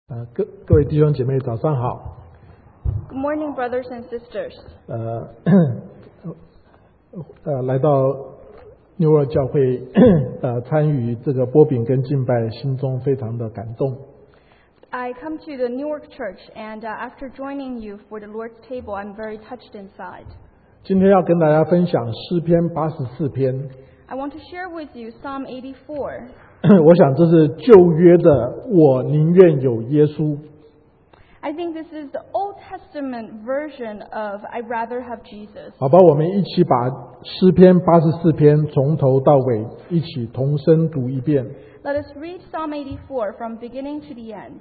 各位弟兄姐妹早上好。 Good morning, brothers and sisters. 来到New World 教会参与这个波饼跟敬拜，心中非常的感动。 I come to the Newark Church, and after joining you for the Lord's table, I'm very touched inside. 今天要跟大家分享诗篇84篇。 I want to share with you Psalm 84. 我想这是旧约的我宁愿有耶稣。 I think this is the Old Testament version of I'd rather have Jesus. 好吧，我们一起把诗篇84篇从头到尾一起同声读一遍。 Let us read Psalm 84 from beginning to the end.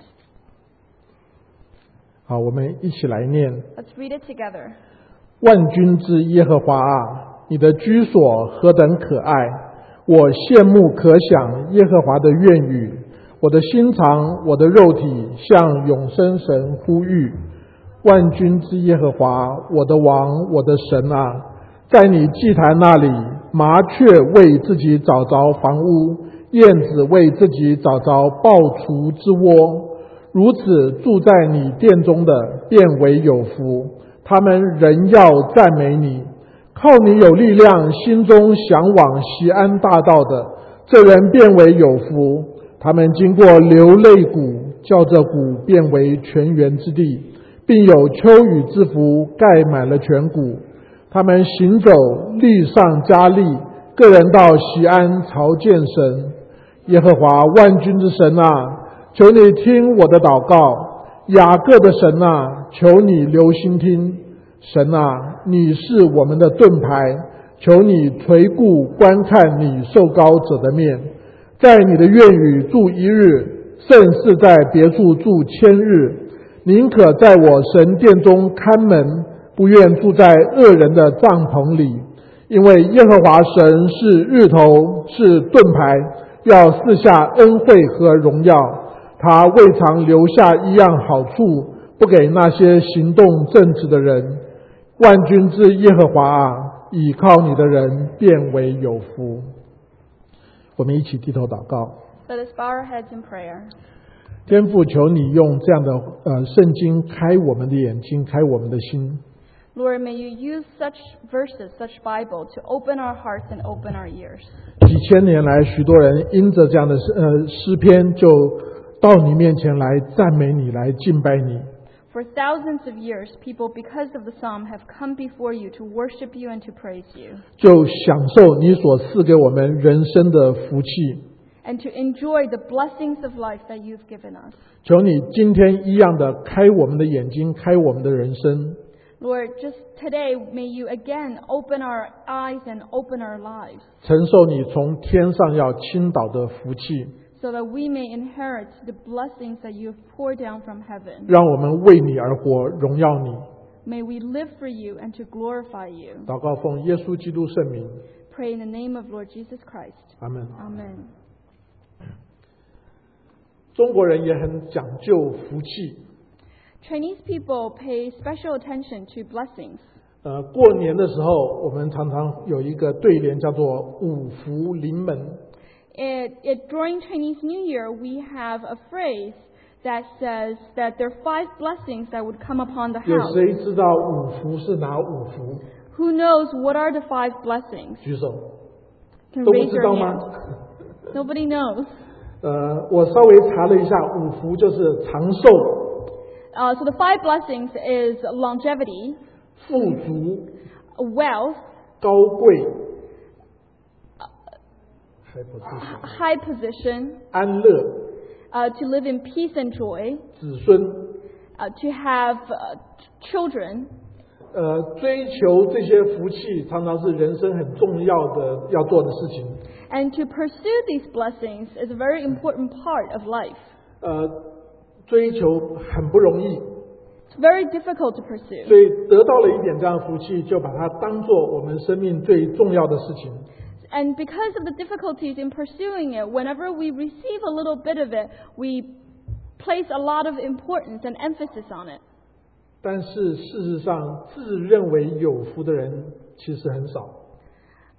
好，我们一起来念。 Let's read it together. 万军之耶和华啊，你的居所何等可爱！我羡慕可想耶和华的愿语，我的心肠，我的肉体向永生神呼吁。万军之耶和华，我的王，我的神啊，在你祭坛那里，麻雀为自己找着房屋，燕子为自己找着抱雏之窝。如此住在你殿中的，便为有福。他们仍要赞美你。靠你有力量，心中向往锡安大道的，这人变为有福。他们经过流泪谷，叫这谷变为泉源之地，并有秋雨之福盖满了全谷。他们行走，力上加力，个人到锡安朝见神。耶和华万军之神啊，求你听我的祷告。雅各的神啊，求你留心听。神啊，你是我们的盾牌，求你垂顾观看你受膏者的面。在你的院宇住一日，胜似在别处住千日。宁可在我神殿中看门，不愿住在恶人的帐篷里。因为耶和华神是日头，是盾牌，要赐下恩惠和荣耀。他未尝留下一样好处，不给那些行动正直的人。万军之耶和华啊，倚靠你的人变为有福。我们一起低头祷告。 Let us bow our heads in prayer. 天父，求你用这样的圣经开我们的眼睛，开我们的心。 Lord, may you use such verses, such Bible, to open our hearts and open our ears. 几千年来，许多人因着这样的诗篇，就到你面前来赞美你，来敬拜你。 For thousands of years, people, because of the psalm, have come before you to worship you and to praise you, 就享受你所赐给我们人生的福气。 and to enjoy the blessings of life that you've given us. 求你今天一样的开我们的眼睛，开我们的人生。 Lord, just today, may you again open our eyes and open our lives, 承受你从天上要倾倒的福气， so that we may inherit the blessings that you've poured down from heaven. 让我们为你而活，荣耀你。 May we live for you and to glorify you. 祷告奉耶稣基督圣名， Pray in the name of Lord Jesus Christ. 阿门。 Amen. 中国人也很讲究福气。 Chinese people pay special attention to blessings. 过年的时候，我们常常有一个对联叫做五福临门。 During Chinese New Year, we have a phrase that says that there are 5 blessings that would come upon the 有 house. 谁知道五福是哪五福？ Who knows what are the 5 blessings? 举手。 Can 都不 raise 知 your 道吗？ hand. Nobody knows. 我稍微查了一下，五福就是长寿、 So the 5 blessings is longevity, 富足、 wealth, 高贵、 high position, 安乐、 to live in peace and joy, 子孙。 to have children. 追求这些福气，常常是人生很重要的要做的事情。 And to pursue these blessings is a very important part of life. 追求很不容易， It's very difficult to pursue. 所以得到了一点这样的福气，就把它当做我们生命最重要的事情。 And because of the difficulties in pursuing it, whenever we receive a little bit of it, we place a lot of importance and emphasis on it. 但是事实上，自认为有福的人其实很少。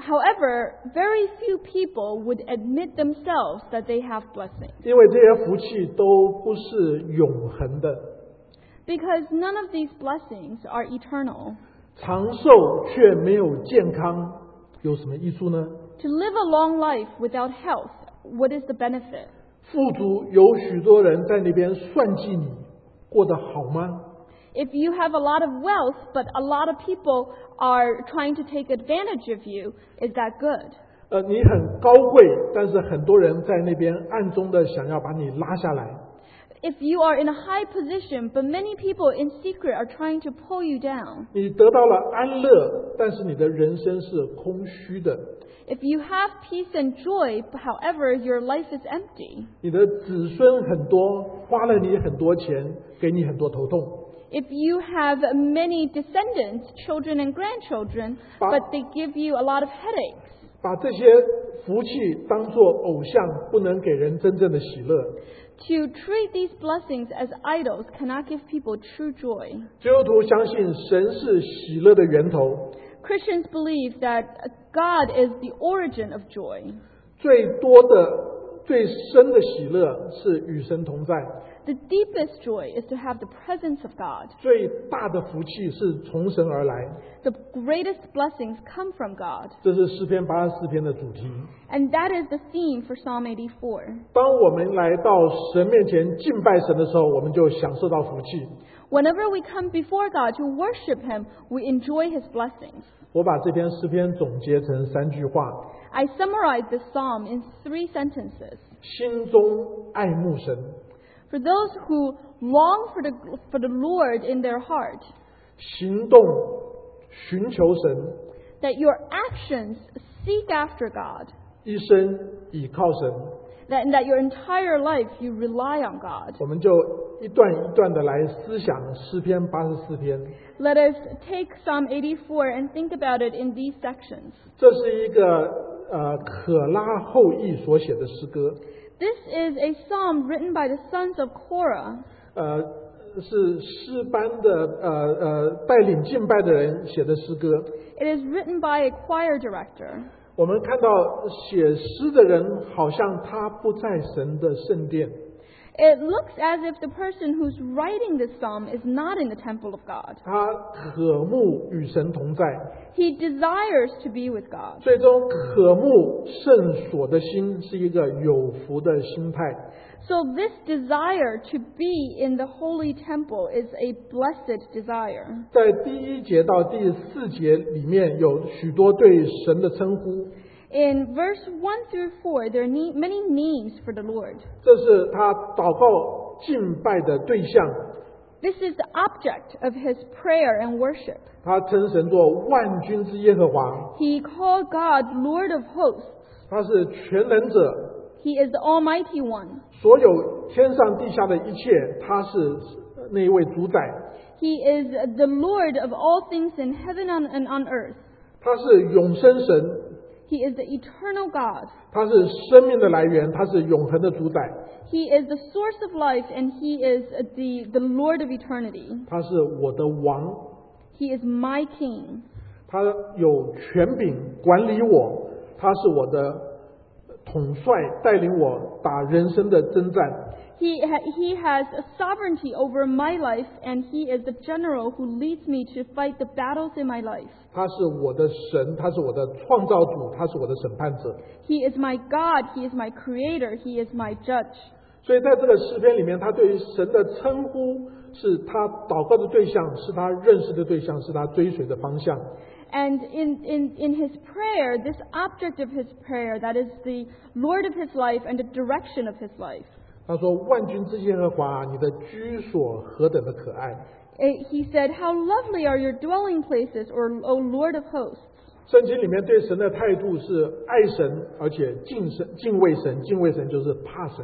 However, very few people would admit themselves that they have blessings, 因为这些福气都不是永恒的， because none of these blessings are eternal. 长寿却没有健康，有什么益处呢？ To live a long life without health, what is the benefit? 富足有许多人在那边算计你，过得好吗？ If you have a lot of wealth, but a lot of people are trying to take advantage of you, is that good? 你很高贵，但是很多人在那边暗中的想要把你拉下来。 If you are in a high position, but many people in secret are trying to pull you down. 你得到了安乐，但是你的人生是空虚的。 If you have peace and joy, however, your life is empty. 你的子孙很多，花了你很多钱，给你很多头痛。 If you have many descendants, children and grandchildren, but they give you a lot of headaches. 把这些福气当作偶像，不能给人真正的喜乐。 To treat these blessings as idols cannot give people true joy. 基督徒相信神是喜乐的源头， Christians believe that God is the origin of joy. 最多的、最深的喜乐是与神同在， The deepest joy is to have the presence of God. 最大的福气是从神而来。 The greatest blessings come from God. 这是诗篇84篇的主题。 And that is the theme for Psalm 84. 当我们来到神面前敬拜神的时候，我们就享受到福气。 Whenever we come before God to worship Him, we enjoy His blessings. 我把这篇诗篇总结成3句话： I summarize this psalm in 3 sentences. 心中爱慕神， For those who long for the Lord in their heart, 行动寻求神， that your actions seek after God, 一生倚靠神。 that your entire life you rely on God. 我们就一段一段的来思想诗篇84篇。 Let us take Psalm 84 and think about it in these sections. 这是一个可拉后裔所写的诗歌， This is a psalm written by the sons of Korah. 是诗班的带领敬拜的人写的诗歌。 It is written by a choir director. 我们看到写诗的人好像他不在神的圣殿， It looks as if the person who's writing this psalm is not in the temple of God. 他渴慕与神同在， He desires to be with God. 最终渴慕圣所的心是一个有福的心态。 So this desire to be in the holy temple is a blessed desire. 在第1节到第4节里面有许多对神的称呼， In verse 1 through 4, there are many names for the Lord. 这是他祷告敬拜的对象。 This is the object of his prayer and worship. 他称神作万军之耶和华， He called God Lord of hosts. 他是全能者， He is the Almighty One. 所有天上地下的一切，他是那一位主宰。 He is the Lord of all things in heaven and on earth. 他是永生神， He is the eternal God. 他是生命的来源，他是永恒的主宰， He is the source of life, and He is the Lord of eternity. 他是我的王， He is my King. 他有权柄管理我，他是我的统帅，带领我打人生的征战。 He has a sovereignty over my life, and He is the general who leads me to fight the battles in my life. 他是我的神，他是我的创造主，他是我的审判者。 He is my God. He is my creator. He is my judge. 所以在这个诗篇里面，他对于神的称呼是他祷告的对象，是他认识的对象，是他追随的方向。 And in his prayer, this object of his prayer, that is the Lord of his life and the direction of his life. 他说：“万军之耶和华，你的居所何等的可爱！” He said, "How lovely are your dwelling places, O Lord of hosts." 圣经里面对神的态度是爱神，而且敬畏神。敬畏神就是怕神。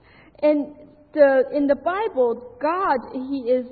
In the Bible, God, He is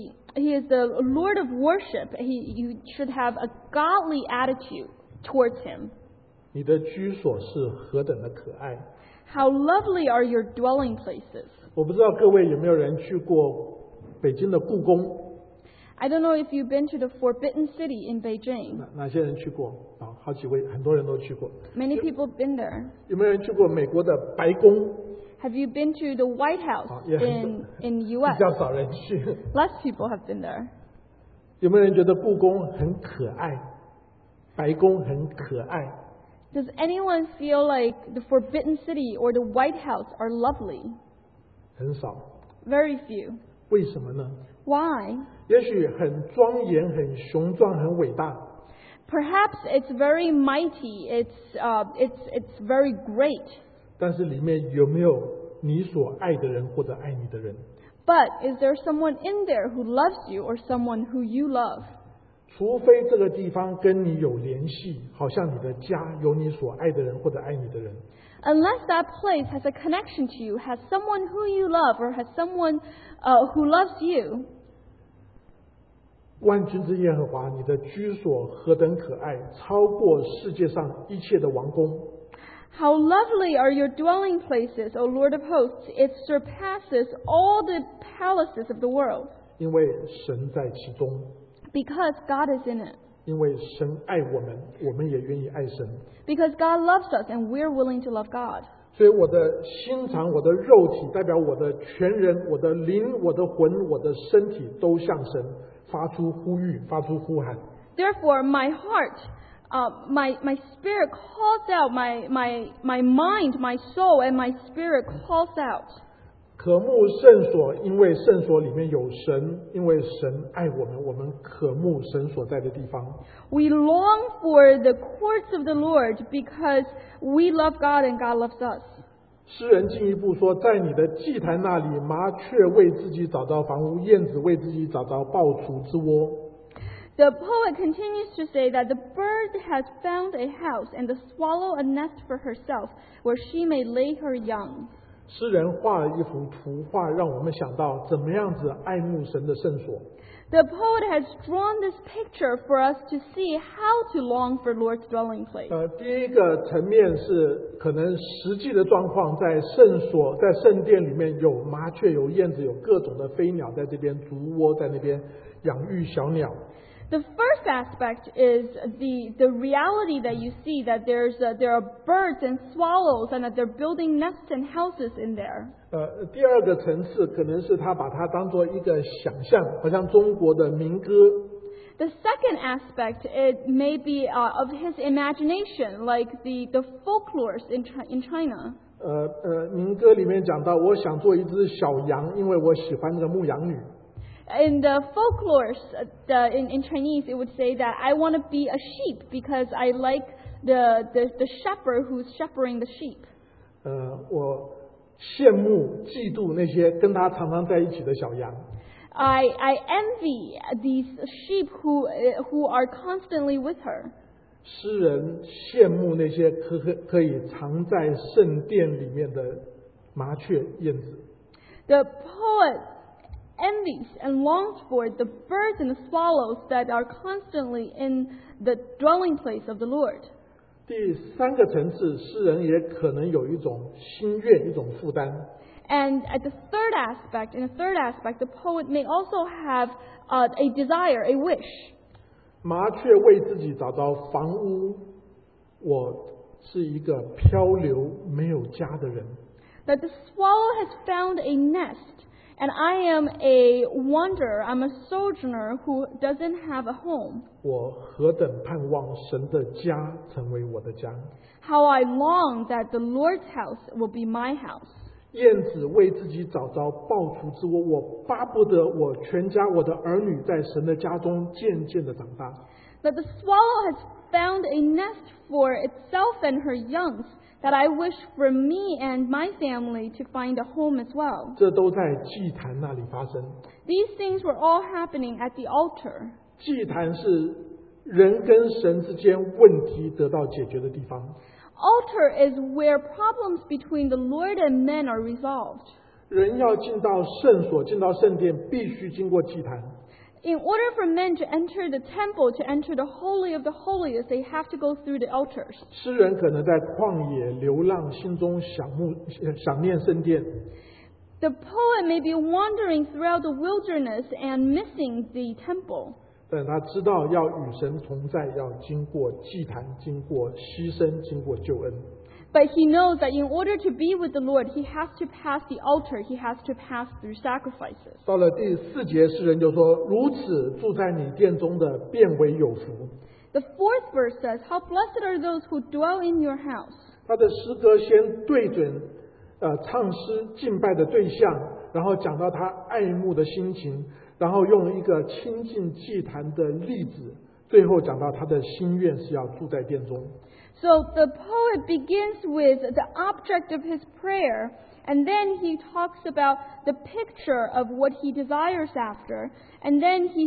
the Lord of worship. You should have a godly attitude towards Him. 你的居所是何等的可爱！ How lovely are your dwelling places. 我不知道各位有没有人去过北京的故宫？ I don't know if you've been to the Forbidden City in Beijing. 哪些人去过啊？好几位，很多人都去过。 Many people have been there. 有没有人去过美国的白宫？ Have you been to the White House 也很 in 比 U.S.? 较少人去。 Less people have been there. 有没有人觉得故宫很可爱？白宫很可爱？ Does anyone feel like the Forbidden City or the White House are lovely? 很少。 Very few. 为什么呢？ Why? 也许很庄严、很雄壮、很伟大， Perhaps it's very mighty. It's very great. 但是里面有没有你所爱的人或者爱你的人？ But is there someone in there who loves you or someone who you love? 除非这个地方跟你有联系，好像你的家有你所爱的人或者爱你的人， Unless that place has a connection to you, has someone who you love, or has someone who loves you. 万军之耶和华，你的居所何等可爱，超过世界上一切的王宫。 How lovely are your dwelling places, O Lord of hosts! It surpasses all the palaces of the world. 因为神在其中， Because God is in it. 因为神爱我们，我们也愿意爱神。 Because God loves us and we're willing to love God. 所以我的心肠、我的肉体，代表我的全人、我的灵、我的魂、我的身体，都向神发出呼吁、发出呼喊。 Therefore, my heart, my spirit calls out, my mind, my soul, and my spirit calls out. 渴慕圣所，因为圣所里面有神，因为神爱我们，我们渴慕神所在的地方。 We long for the courts of the Lord because we love God and God loves us. 诗人进一步说，在你的祭坛那里，麻雀为自己找到房屋，燕子为自己找到抱雏之窝。 The poet continues to say that the bird has found a house and the swallow a nest for herself where she may lay her young. 诗人画了一幅图画，让我们想到怎么样子爱慕神的圣所。 The poet has drawn this picture for us to see how to long for Lord's dwelling place. 第一个层面是可能实际的状况，在圣所、在圣殿里面有麻雀、有燕子、有各种的飞鸟在这边筑窝，在那边养育小鸟。 The first aspect is the reality that you see that there are birds and swallows and that they're building nests and houses in there. 第二个层次可能是他把它当做一个想象，好像中国的民歌。 The second aspect it may be of his imagination, like the folklores in China. 民歌里面讲到，我想做一只小羊，因为我喜欢那个牧羊女。 In the folklores in Chinese, it would say that I want to be a sheep because I like the shepherd who's shepherding the sheep. 我羡慕、嫉妒那些跟他常常在一起的小羊。 I envy these sheep who are constantly with her. 诗人羡慕那些可以藏在圣殿里面的麻雀、燕子。 The poet envies and longs for the birds and the swallows that are constantly in the dwelling place of the Lord. 第三个层次，诗人也可能有一种心愿、一种负担。 And in the third aspect, the poet may also have a desire, a wish. 麻雀为自己找到房屋，我是一个漂流没有家的人。 That the swallow has found a nest, and I am a wanderer, I'm a sojourner who doesn't have a home. 我何等盼望神的家成为我的家。 How I long that the Lord's house will be my house. 燕子为自己找到抱雏之窝，我巴不得我全家我的儿女在神的家中渐渐的长大。 That the swallow has found a nest for itself and her youngs, that I wish for me and my family to find a home as well. 这都在祭坛那里发生。 These things were all happening at the altar. 祭坛是人跟神之间问题得到解决的地方。 Altar is where problems between the Lord and men are resolved. 人要进到圣所、进到圣殿，必须经过祭坛。 In order for men to enter the temple, to enter the Holy of the Holiest, they have to go through the altars. 诗人可能在旷野流浪，心中想念圣殿。 The poet may be wandering throughout the wilderness and missing the temple. 但他知道要与神同在，要经过祭坛，经过牺牲，经过救恩。 But he knows that in order to be with the Lord, he has to pass the altar, he has to pass through sacrifices. 到了第4节，诗人就说：“如此住在你殿中的，便为有福。” The 4th verse says, How blessed are those who dwell in your house. 他的诗歌先对准唱诗敬拜的对象，然后讲到他爱慕的心情，然后用一个亲近祭坛的例子，最后讲到他的心愿是要住在殿中。 So the poet begins with the object of his prayer, and then he talks about the picture of what he desires after, and then he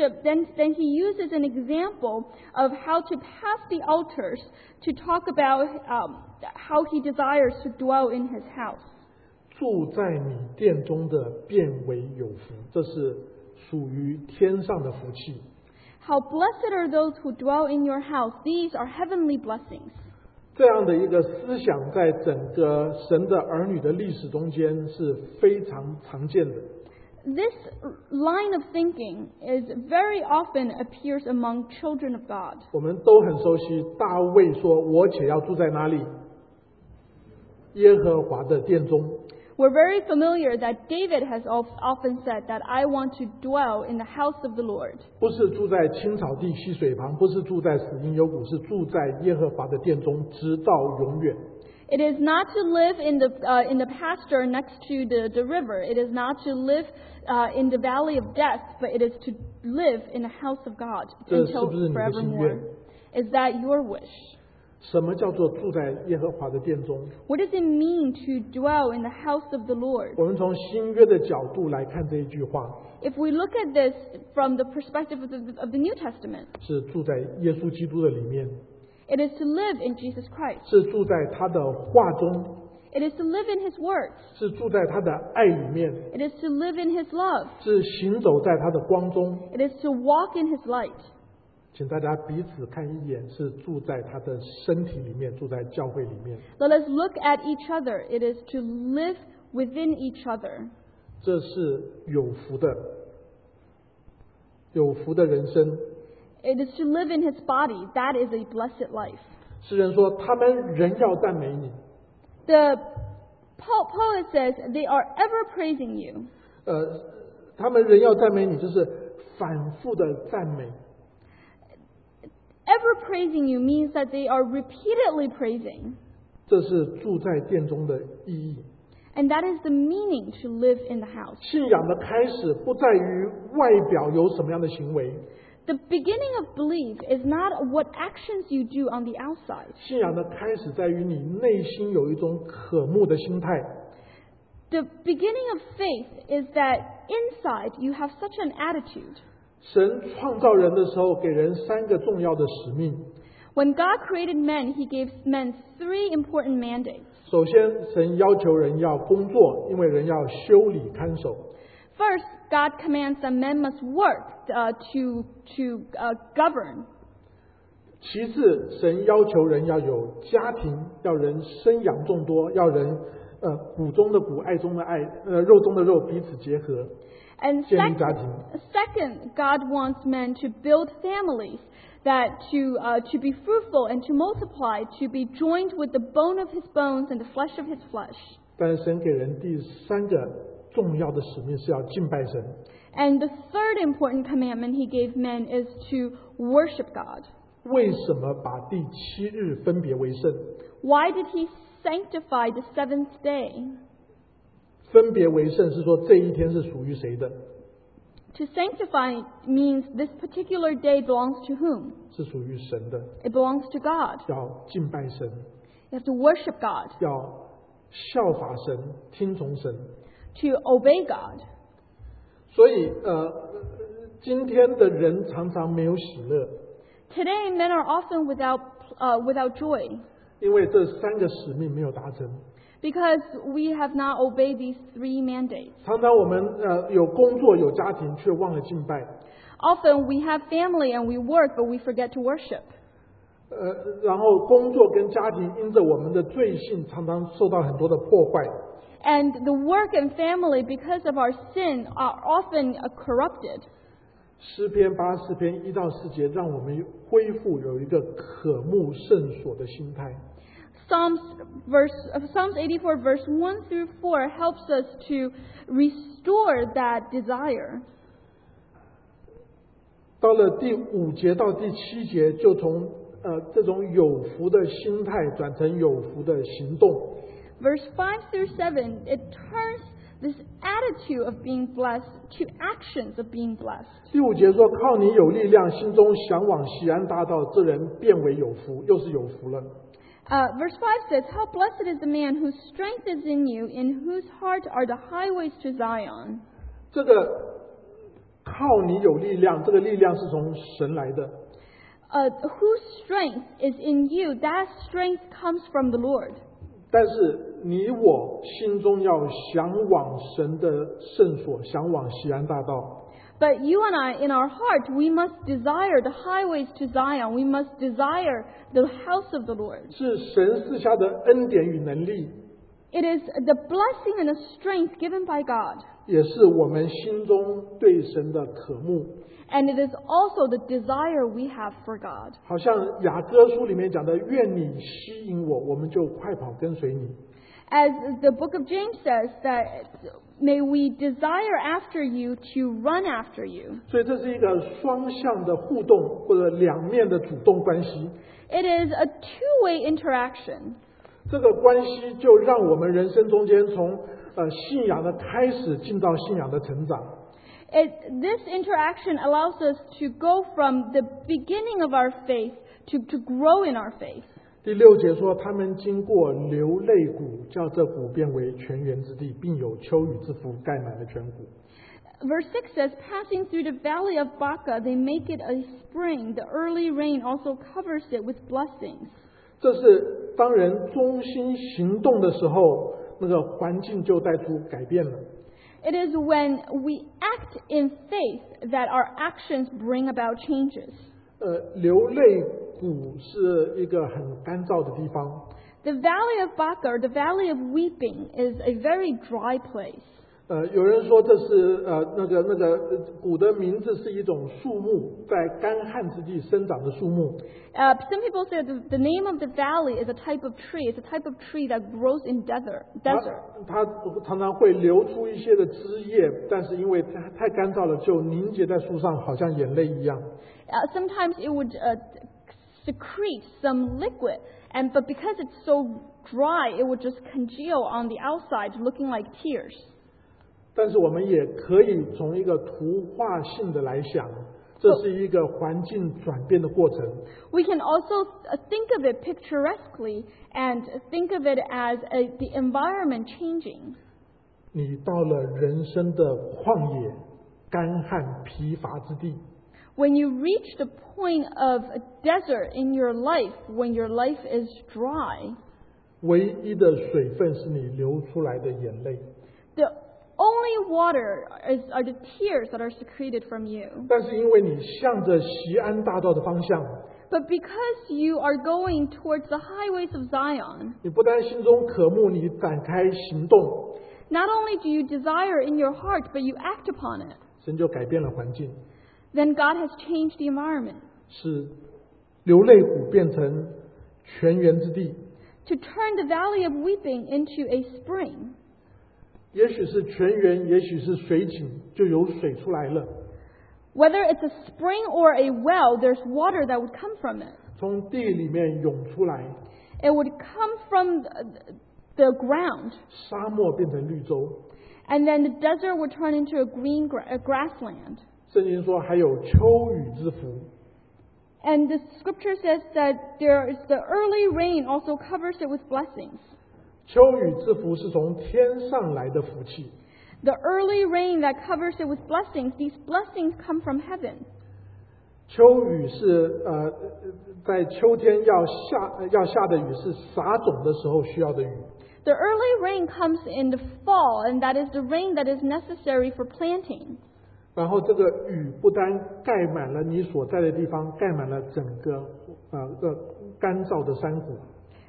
uses an example of how to pass the altars to talk about how he desires to dwell in his house. 住在你殿中的，便为有福，这是属于天上的福气。 How blessed are those who dwell in your house. These are heavenly blessings. 这样的一个思想在整个神的儿女的历史中间是非常常见的。 This line of thinking is very often appears among children of God. 我们都很熟悉大卫说：“我且要住在哪里？耶和华的殿中。” We're very familiar that David has often said that I want to dwell in the house of the Lord. 不是住在青草地溪水旁，不是住在死荫幽谷，是住在耶和华的殿中，直到永远。 It is not to live in the pasture next to the river. It is not to live in the valley of death, but it is to live in the house of God 这是 until 不是你的心愿？ forevermore. Is that your wish? 什么叫做住在耶和华的殿中？ What does it mean to dwell in the house of the Lord? 我们从新约的角度来看这一句话， If we look at this from the perspective of the New Testament, 是住在耶稣基督的里面， it is to live in Jesus Christ. 是住在他的话中， It is to live in His words. 是住在他的爱里面， It is to live in His love. 是行走在他的光中。 It is to walk in His light. 请大家彼此看一眼，是住在他的身体里面，住在教会里面。 Let us look at each other. It is to live within each other. 这是有福的，有福的人生。 It is to live in His body. That is a blessed life. 诗人说，他们仍要赞美你。 The poet says they are ever praising you. 他们仍要赞美你，就是反复的赞美。 Ever praising you means that they are repeatedly praising. 这是住在殿中的意义。 And that is the meaning to live in the house. 信仰的开始不在于外表有什么样的行为， The beginning of belief is not what actions you do on the outside. 信仰的开始在于你内心有一种渴慕的心态。 The beginning of faith is that inside you have such an attitude. 神创造人的时候，给人3个重要的使命。 When God created men, He gave men 3 important mandates. 首先，神要求人要工作，因为人要修理看守。 First, God commands that men must work to govern. 其次，神要求人要有家庭，要人生养众多，要人骨中的骨，爱中的爱，肉中的肉，彼此结合。 And 建立家庭。 second, God wants men to build families, that to be fruitful and to multiply, to be joined with the bone of his bones and the flesh of his flesh. 但是神给人第3个重要的使命是要敬拜神。 And the third important commandment He gave men is to worship God. 为什么把第7日分别为圣？ Why did He sanctify the 7th day? 分别为圣是说这一天是属于谁的？ To sanctify means this particular day belongs to whom? 是属于神的。 It belongs to God. 要敬拜神， You have to worship God, 要效法神，听从神。 to obey God. 所以今天的人常常没有喜乐， Today, men are often without joy 因为这3个使命没有达成。 because we have not obeyed these 3 mandates. 常常我们有工作有家庭，却忘了敬拜。 Often we have family and we work, but we forget to worship. 然后工作跟家庭因着我们的罪性，常常受到很多的破坏。 And the work and family, because of our sin, are often corrupted. 诗篇84篇1到4节，让我们恢复有一个渴慕圣所的心态。 Psalms 84 verse 1 through 4 helps us to restore that desire. 到了第5节到第7节，就从这种有福的心态转成有福的行动。 Verse 5 through 7, it turns this attitude of being blessed to actions of being blessed. 第5节说：“靠你有力量，心中向往锡安大道，这人变为有福，又是有福了。” Verse 5 says, How blessed is the man whose strength is in you, in whose heart are the highways to Zion. 这个靠你有力量，这个力量是从神来的。 Whose strength is in you, that strength comes from the Lord. 但是你我心中要向往神的圣所，向往锡安大道。 But you and I, in our heart, we must desire the highways to Zion. We must desire the house of the Lord. 是神赐下的恩典与能力， It is the blessing and the strength given by God. 也是我们心中对神的渴慕。 And it is also the desire we have for God. 好像雅歌书里面讲的：“愿你吸引我，我们就快跑跟随你。” As the book of James says, that may we desire after you to run after you. 所以这是一个双向的互动，或者两面的主动关系。 It is a two-way interaction. 这个关系就让我们人生中间从信仰的开始进到信仰的成长。 This interaction allows us to go from the beginning of our faith to grow in our faith. 第6节说，他们经过流泪谷，叫这谷变为泉源之地，并有秋雨之福盖满了全谷。 Verse 6 says, Passing through the valley of Baca, they make it a spring. The early rain also covers it with blessings. 这是当人忠心行动的时候，那个环境就带出改变了。 It is when we act in faith that our actions bring about changes. 流泪谷是一个很干燥的地方。 The valley of Baca, or the valley of weeping, is a very dry place. 有人说这是那个谷的名字是一种树木，在干旱之地生长的树木。 Some people say that the name of the valley is a type of tree. It's a type of tree that grows in desert. 它常常会流出一些的枝叶，但是因为太干燥了，就凝结在树上，好像眼泪一样。 Sometimes it would secrete some liquid, but because it's so dry, it would just congeal on the outside, looking like tears. 但是我们也可以从一个图画性的来想，这是一个环境转变的过程。 We can also think of it picturesquely and think of it as the environment changing. 你到了人生的旷野、干旱、疲乏之地， When you reach the point of a desert in your life, when your life is dry, 唯一的水分是你流出来的眼泪。 the only water are the tears that are secreted from you. 但是因为你向着锡安大道的方向， But because you are going towards the highways of Zion, 你不但心中渴慕，你展开行动， not only do you desire in your heart, but you act upon it. 神就改变了环境， Then God has changed the environment 使流泪谷变成泉源之地。 to turn the valley of weeping into a spring. 也许是泉源，也许是水井，就有水出来了。 Whether it's a spring or a well, there's water that would come from it. 从地里面涌出来， It would come from the ground, 沙漠变成绿洲。 and then the desert would turn into a green grassland. 圣经说还有秋雨之福， And the scripture says that there is the early rain also covers it with blessings. 秋雨之福是从天上来的福气。 The early rain that covers it with blessings, these blessings come from heaven. 秋雨是在秋天要下的雨，是撒种的时候需要的雨。 The early rain comes in the fall, and that is the rain that is necessary for planting. 然后这个雨不单盖满了你所在的地方，盖满了整个干燥的山谷。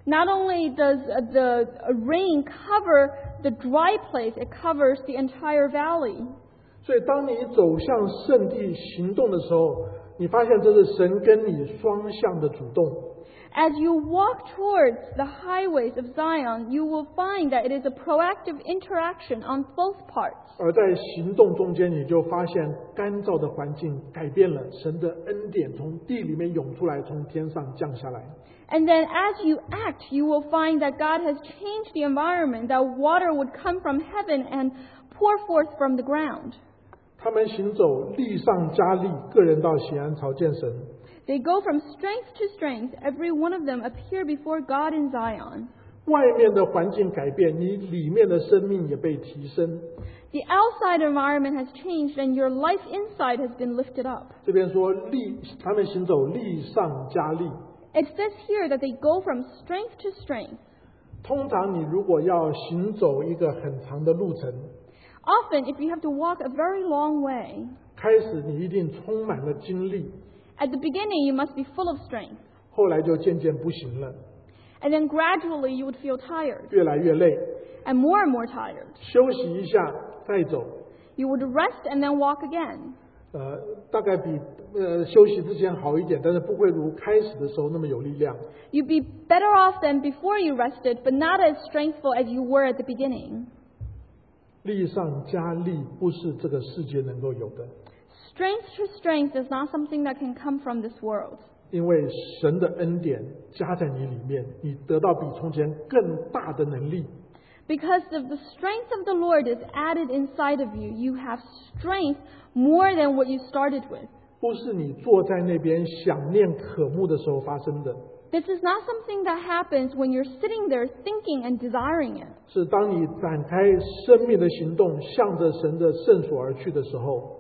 Not only does the rain cover the dry place, it covers the entire valley. 所以当你走向圣地行动的时候，你发现这是神跟你双向的主动。 As you walk towards the highways of Zion, you will find that it is a proactive interaction on both parts. 而在行动中间，你就发现干燥的环境改变了，神的恩典从地里面涌出来，从天上降下来。 And then as you act, you will find that God has changed the environment, that water would come from heaven and pour forth from the ground. 他们行走，力上加力，个人到喜安朝见神。 They go from strength to strength. Every one of them appear before God in Zion. 外面的环境改变，你里面的生命也被提升。 The outside environment has changed and your life inside has been lifted up. 这边说他们行走，力上加力。 It says here that they go from strength to strength. 通常你如果要行走一个很长的路程， Often, if you have to walk a very long way, 开始你一定充满了精力， at the beginning you must be full of strength. 后来就渐渐不行了， And then gradually you would feel tired 越来越累， and more tired. 休息一下再走。 You would rest and then walk again. 大概比休息之前好一点，但是不会如开始的时候那么有力量。 You'd be better off than before you rested, but not as strengthful as you were at the beginning. 力上加力不是这个世界能够有的， Strength to strength is not something that can come from this world. 因为神的恩典加在你里面，你得到比从前更大的能力。 Because of the strength of the Lord is added inside of you, you have strength more than what you started with. 不是你坐在那边想念渴慕的时候发生的， This is not something that happens when you're sitting there thinking and desiring it. 是当你展开生命的行动，向着神的圣所而去的时候，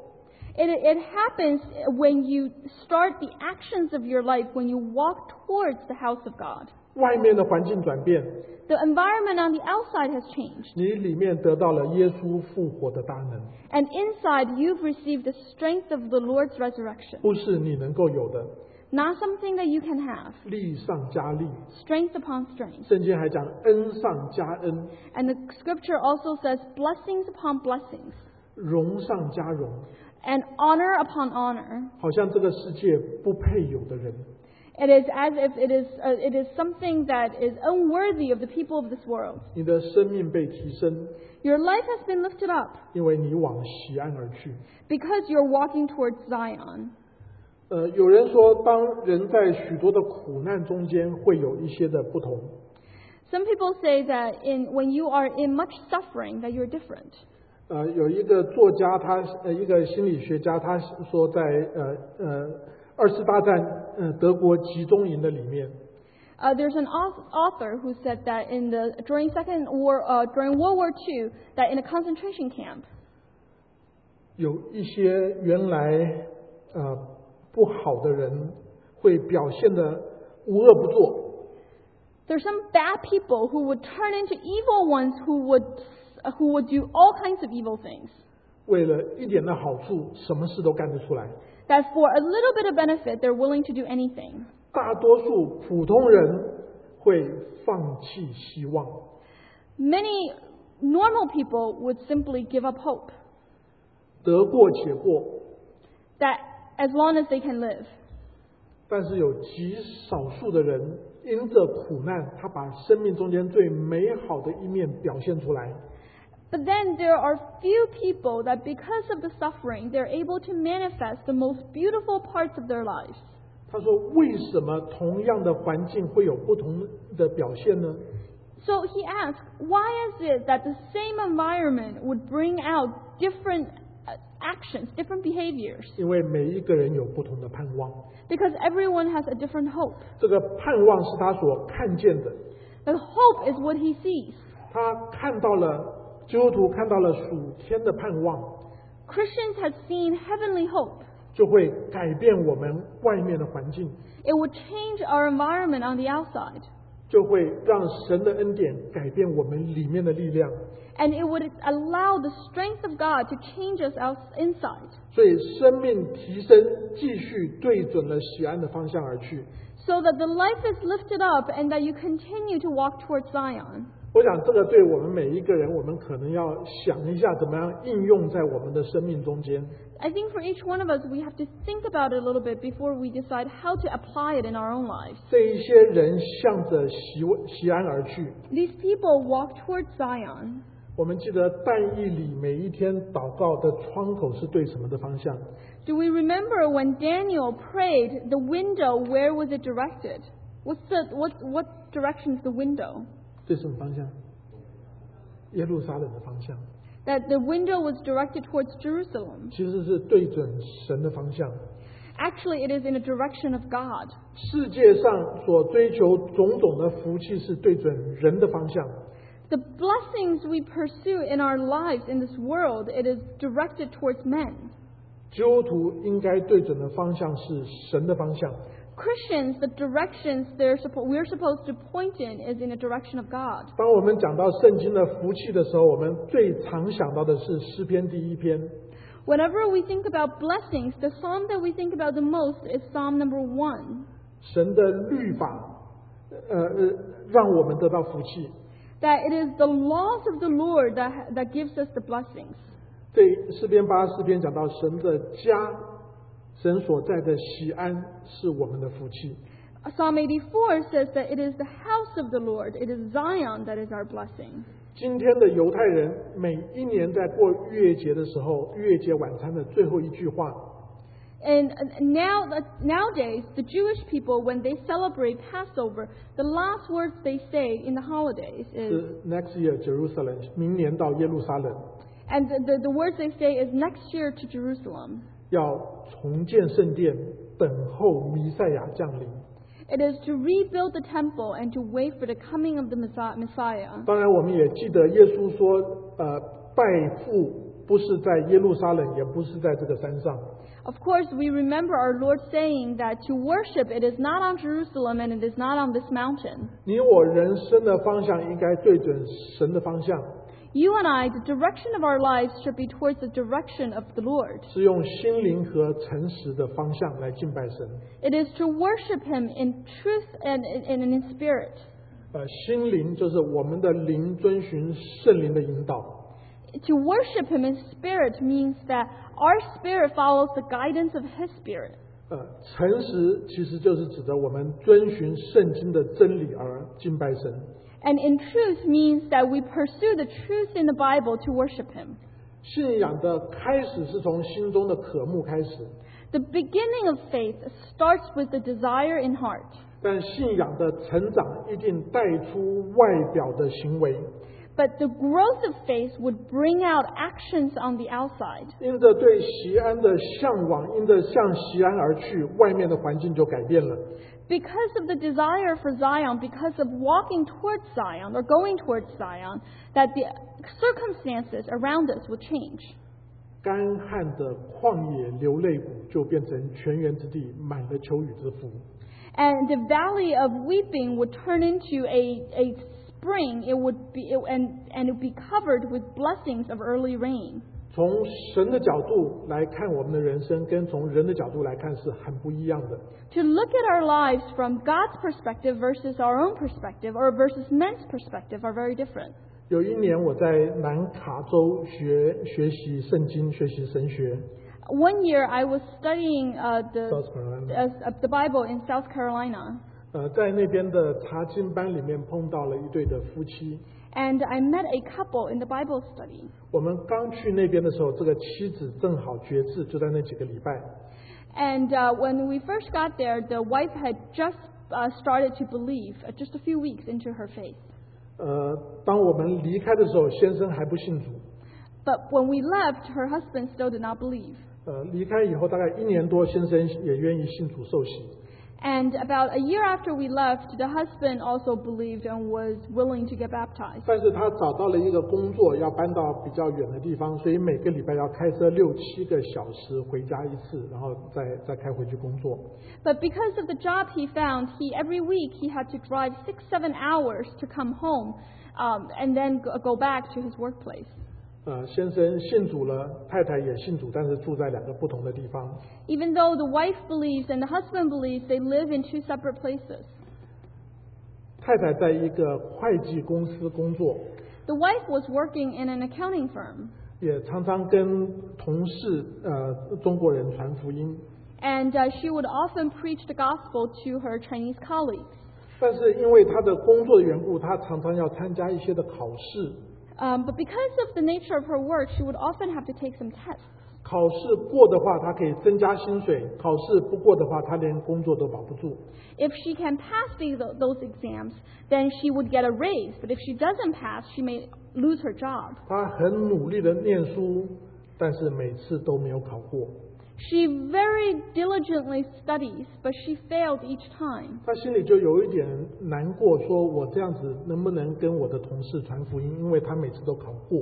It happens when you start the actions of your life, when you walk towards the house of God. 外面的环境转变， The environment on the outside has changed. 你里面得到了耶稣复活的大能， And inside, you've received the strength of the Lord's resurrection. 不是你能够有的。 Not something that you can have. 力上加力， Strength upon strength. 圣经还讲恩上加恩， And the scripture also says blessings upon blessings. 荣上加荣， And honor upon honor. 好像这个世界不配有的人。 It is as if it is something that is unworthy of the people of this world. 你的生命被提升， Your life has been lifted up 因为你往西安而去。 because you're walking towards Zion. 有人说，当人在许多的苦难中间，会有一些的不同。 Some people say that when you are in much suffering, that you're different. 有一个作家，一个心理学家，他说在二次大战德国集中营的里面， There's an author who said that during World War II, that in a concentration camp, 有一些原来不好的人会表现得无恶不作， there's some bad people who would turn into evil ones who would do all kinds of evil things. 为了一点的好处，什么事都干得出来。 That for a little bit of benefit, they're willing to do anything. 大多数普通人会放弃希望， Many normal people would simply give up hope 得过且过。 that as long as they can live. 但是有极少数的人因着苦难，他把生命中间最美好的一面表现出来。 But then there are few people that because of the suffering, they're able to manifest the most beautiful parts of their lives. 他说：“为什么同样的环境会有不同的表现呢？ So he asked, why is it that the same environment would bring out different actions, different behaviors? 因为每一个人有不同的盼望， Because everyone has a different hope. 这个盼望是他所看见的。 The hope is what he sees. 他看到了基督徒看到了属天的盼望， Christians have seen heavenly hope. 就会改变我们外面的环境， It would change our environment on the outside. 就会让神的恩典改变我们里面的力量。 And it would allow the strength of God to change us inside. 所以生命提升，继续对准了喜安的方向而去。 so that the life is lifted up and that you continue to walk towards Zion. 我想这个对我们每一个人，我们可能要想一下怎么样应用在我们的生命中间。 I think for each one of us, we have to think about it a little bit before we decide how to apply it in our own lives. 这一些人向着西安而去。 These people walk towards Zion. 我们记得但以理每一天祷告的窗口是对什么的方向？ Do we remember when Daniel prayed, the window, where was it directed? What direction is the window? 对什么方向？耶路撒冷的方向。 That the window was directed towards Jerusalem. 其实是对准神的方向。 Actually, it is in a direction of God. 世界上所追求种种的福气是对准人的方向。 The blessings we pursue in our lives in this world, it is directed towards men. 基督徒应该对准的方向是神的方向。 Christians, the directions we're supposed to point in is in a direction of God. 当我们讲到圣经的福气的时候，我们最常想到的是诗篇第1篇。 Whenever we think about blessings, the psalm that we think about the most is Psalm number 1. 神的律法，让我们得到福气。 That it is the laws of the Lord that gives us the blessings. 对诗篇84篇讲到神的家，神所在的喜安是我们的福气。 Psalm 84 says that it is the house of the Lord, it is Zion that is our blessing. 今天的犹太人每一年在过逾越节的时候，逾越节晚餐的最后一句话 And nowadays, the Jewish people, when they celebrate Passover, the last words they say in the holidays is, 是 Next year Jerusalem， 明年到耶路撒冷， and the words they say is next year to Jerusalem. 要重建圣殿，等候弥赛亚降临。 It is to rebuild the temple and to wait for the coming of the Messiah. 当然，我们也记得耶稣说，拜父不是在耶路撒冷，也不是在这个山上。 Of course, we remember our Lord saying that to worship it is not on Jerusalem and it is not on this mountain. 你我人生的方向应该对准神的方向， You and I, the direction of our lives should be towards the direction of the Lord. 是用心灵和诚实的方向来敬拜神。 It is to worship Him in truth and in spirit. 心灵就是我们的灵遵循圣灵的引导。 To worship Him in spirit means that our spirit follows the guidance of His spirit. 诚实其实就是指的我们遵循圣经的真理而敬拜神。 And in truth means that we pursue the truth in the Bible to worship Him. 信仰的开始是从心中的渴慕开始， The beginning of faith starts with the desire in heart. 但信仰的成长一定带出外表的行为。 But the growth of faith would bring out actions on the outside. 因着对西安的向往，因着向西安而去，外面的环境就改变了。 Because of the desire for Zion, because of walking towards Zion or going towards Zion, that the circumstances around us would change. 干旱的旷野流泪谷就变成泉源之地，满了秋雨之福。 And the valley of weeping would turn into a spring. It would be and it would be covered with blessings of early rain. 从神的角度来看我们的人生，跟从人的角度来看是很不一样的。 To look at our lives from God's perspective versus our own perspective or versus men's perspective are very different. 有一年我在南卡州学习圣经，学习神学。 One year I was studying South Carolina. the Bible in South Carolina. 在那边的查经班里面碰到了一对的夫妻。 And I met a couple in the Bible study. 我们刚去那边的时候，这个妻子正好决志，就在那几个礼拜。 And when we first got there, the wife had just started to believe, just a few weeks into her faith. 当我们离开的时候，先生还不信主。 But when we left, her husband still did not believe. 离开以后大概1年多，先生也愿意信主受洗。 And about a year after we left, the husband also believed and was willing to get baptized. 但是他找到了一个工作，要搬到比较远的地方，所以每个礼拜要开车6、7个小时回家一次，然后再开回去工作。 But because of the job he found, every week he had to drive 6-7 hours to come home, and then go back to his workplace. 先生信主了，太太也信主，但是住在2个不同的地方。 Even though the wife believes and the husband believes, they live in 2 separate places. 太太在一个会计公司工作， The wife was working in an accounting firm, 也常常跟同事中国人传福音。 and she would often preach the gospel to her Chinese colleagues. 但是因为她的工作的缘故，她常常要参加一些的考试。 But because of the nature of her work, she would often have to take some tests. 考试过的话，她可以增加薪水；考试不过的话，她连工作都保不住。 If she can pass those exams, then she would get a raise. But if she doesn't pass, she may lose her job. 她很努力的念书，但是每次都没有考过。 She very diligently studies, but she failed each time. 她心里就有一点难过，说我这样子能不能跟我的同事传福音？因为她每次都考过。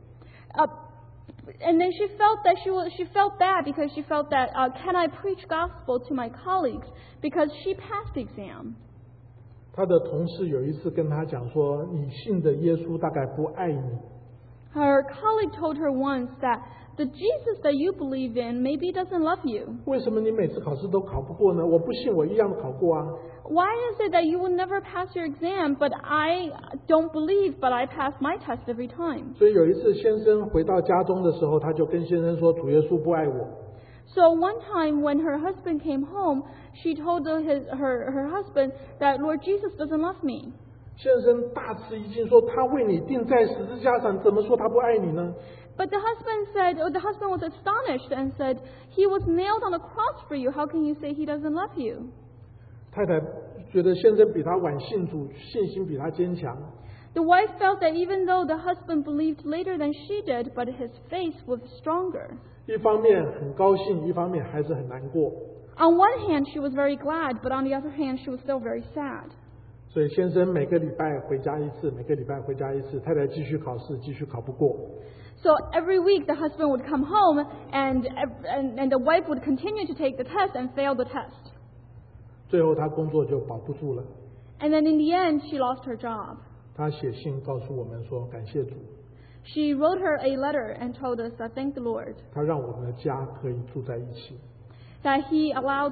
And then she felt that she felt bad because she felt that can I preach gospel to my colleagues because she passed the exam. 她的同事有一次跟她讲说：“你信的耶稣大概不爱你。” Her colleague told her once that the Jesus that you believe in maybe doesn't love you. 为什么你每次考试都考不过呢？我不信我一样考过啊。 Why is it that you will never pass your exam, but I don't believe, but I pass my test every time? 所以有一次先生回到家中的时候，他就跟先生说：“主耶稣不爱我。” So one time when her husband came home, she told her husband that Lord Jesus doesn't love me. 先生大吃一惊，说：“他为你钉在十字架上，怎么说他不爱你呢？” But the husband was astonished and said, He was nailed on the cross for you. How can you say he doesn't love you? 太太觉得先生比他晚信主，信心比他坚强。 The wife felt that even though the husband believed later than she did, but his faith was stronger. 一方面很高兴，一方面还是很难过。 On one hand, she was very glad, but on the other hand, she was still very sad. 所以先生每个礼拜回家一次，每个礼拜回家一次，太太继续考试，继续考不过。 So every week the husband would come home and the wife would continue to take the test and fail the test. 最后他工作就保不住了。 And then in the end, she lost her job. 他写信告诉我们说：“感谢主， She wrote her a letter and told us that thank the Lord 他让我们的家可以住在一起。” that He allowed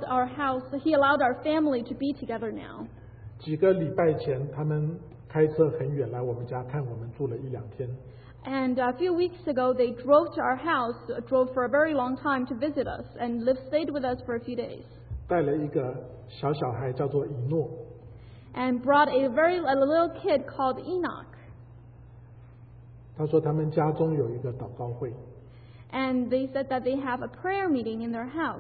our family to be together now. 几个礼拜前，他们开车很远来我们家看我们，住了1-2天。 And a few weeks ago, they drove to our house, drove for a very long time to visit us, and stayed with us for a few days. 带了一个小孩叫做以诺， And brought a little kid called Enoch. 他说他们家中有一个祷告会。 And they said that they have a prayer meeting in their house.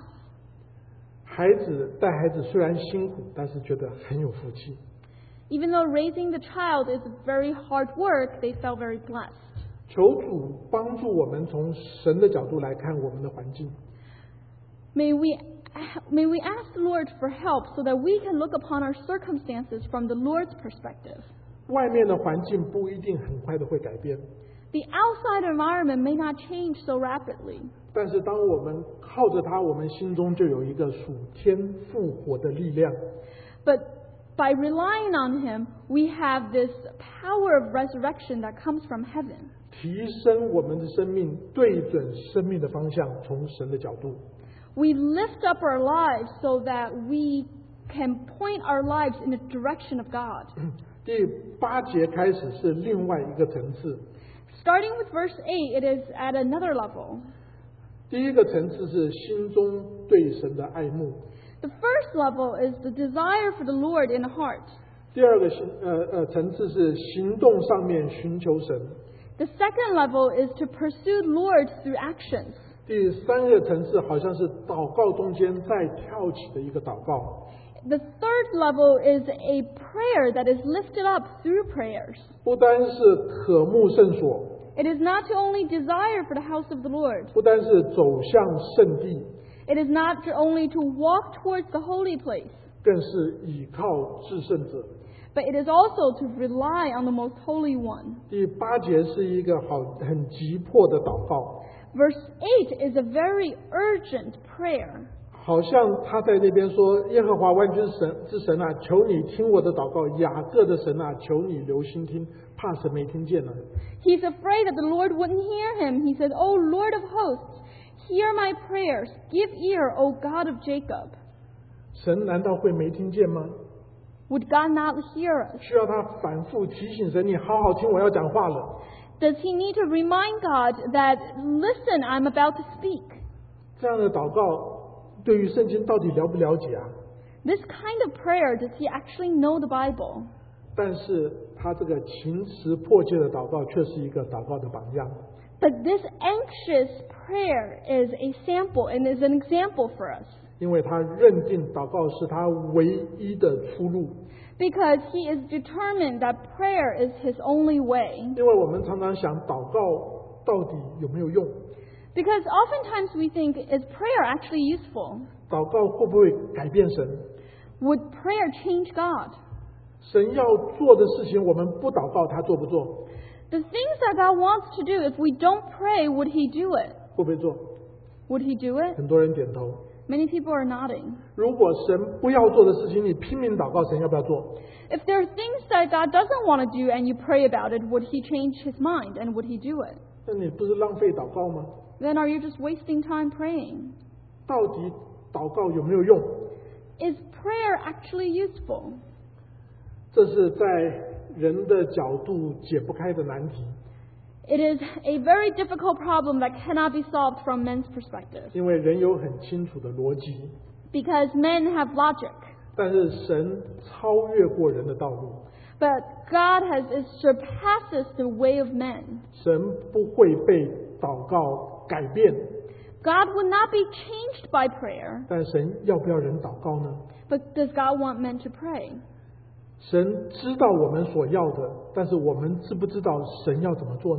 带孩子虽然辛苦，但是觉得很有福气。 Even though raising the child is very hard work, they felt very blessed. 求主帮助我们从神的角度来看我们的环境。 May we ask the Lord for help so that we can look upon our circumstances from the Lord's perspective. 外面的环境不一定很快的会改变， The outside environment may not change so rapidly. 但是当我们靠着它，我们心中就有一个属天复活的力量。 But by relying on Him, we have this power of resurrection that comes from heaven. 提升我们的生命，对准生命的方向，从神的角度。 We lift up our lives so that we can point our lives in the direction of God. 第8节开始是另外一个层次。 Starting with verse 8, it is at another level. 第一个层次是心中对神的爱慕。 The first level is the desire for the Lord in the heart. 第二个层次是行动上面寻求神。 The second level is to pursue the Lord through actions. 第三个层次好像是祷告中间再跳起的一个祷告。 The third level is a prayer that is lifted up through prayers. 不单是渴慕圣所， It is not to only desire for the house of the Lord. 不单是走向圣地， It is not only to walk towards the holy place, 更是倚靠至圣者。 but it is also to rely on the most holy one. 第8节是一个很急迫的祷告， Verse 8 is a very urgent prayer. 好像他在那边说：“耶和华万军之神啊，求你听我的祷告；雅各的神啊，求你留心听。”怕神没听见呢。 He's afraid that the Lord wouldn't hear him. He says, "O Lord of hosts, hear my prayers. Give ear, O God of Jacob." 神难道会没听见吗？ Would God not hear us? 需要他反复提醒神：“你好好听，我要讲话了。” Does he need to remind God that, listen, I'm about to speak? 这样的祷告对于圣经到底了不了解啊？ This kind of prayer, does he actually know the Bible? 但是他这个情辞迫切的祷告却是一个祷告的榜样。 But this anxious prayer is a sample and is an example for us. 因为他认定祷告是他唯一的出路。 Because he is determined that prayer is his only way. 因为我们常常想祷告到底有没有用？ Because oftentimes we think, is prayer actually useful? 祷告会不会改变神？ Would prayer change God? 神要做的事情，我们不祷告，他做不做？ The things that God wants to do, if we don't pray, would he do it? 会不会做？ Would he do it? 很多人点头。 Many people are nodding. 如果神不要做的事情，你拼命祷告，神要不要做？ If there are things that God doesn't want to do and you pray about it, would he change his mind and would he do it? 那你不是浪费祷告吗？ Then are you just wasting time praying? 到底祷告有没有用？ Is prayer actually useful? 这是在人的角度解不开的难题。 It is a very difficult problem that cannot be solved from men's perspective. 因为人有很清楚的逻辑， Because men have logic. 但是神超越过人的道路， But God surpasses the way of men. 神不会被祷告改变。 God would not be changed by prayer. 但神要不要人祷告呢？ But does God want men to pray? 神知道我们所要的，但是我们知不知道神要怎么做呢？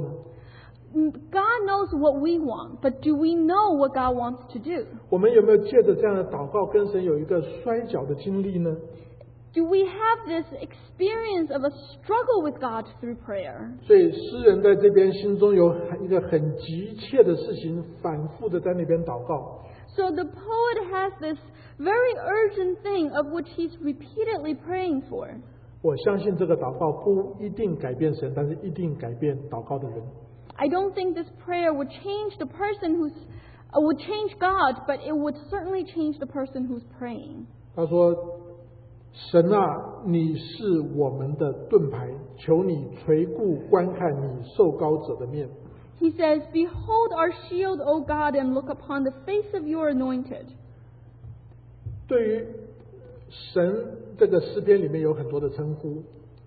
God knows what we want, but do we know what God wants to do? 我们有没有借着这样的祷告跟神有一个摔跤的经历呢？ Do we have this experience of a struggle with God through prayer? 所以诗人在这边心中有一个很急切的事情，反复的在那边祷告。 So the poet has this very urgent thing of which he's repeatedly praying for. 我相信这个祷告不一定改变神，但是一定改变祷告的人。 I don't think this prayer would change the person would change God, but it would certainly change the person who's praying. 他说：“神啊，你是我们的盾牌，求你垂顾观看你受膏者的面。” He says, "Behold our shield, O God, and look upon the face of your anointed." 对于神这个诗篇里面有很多的称呼，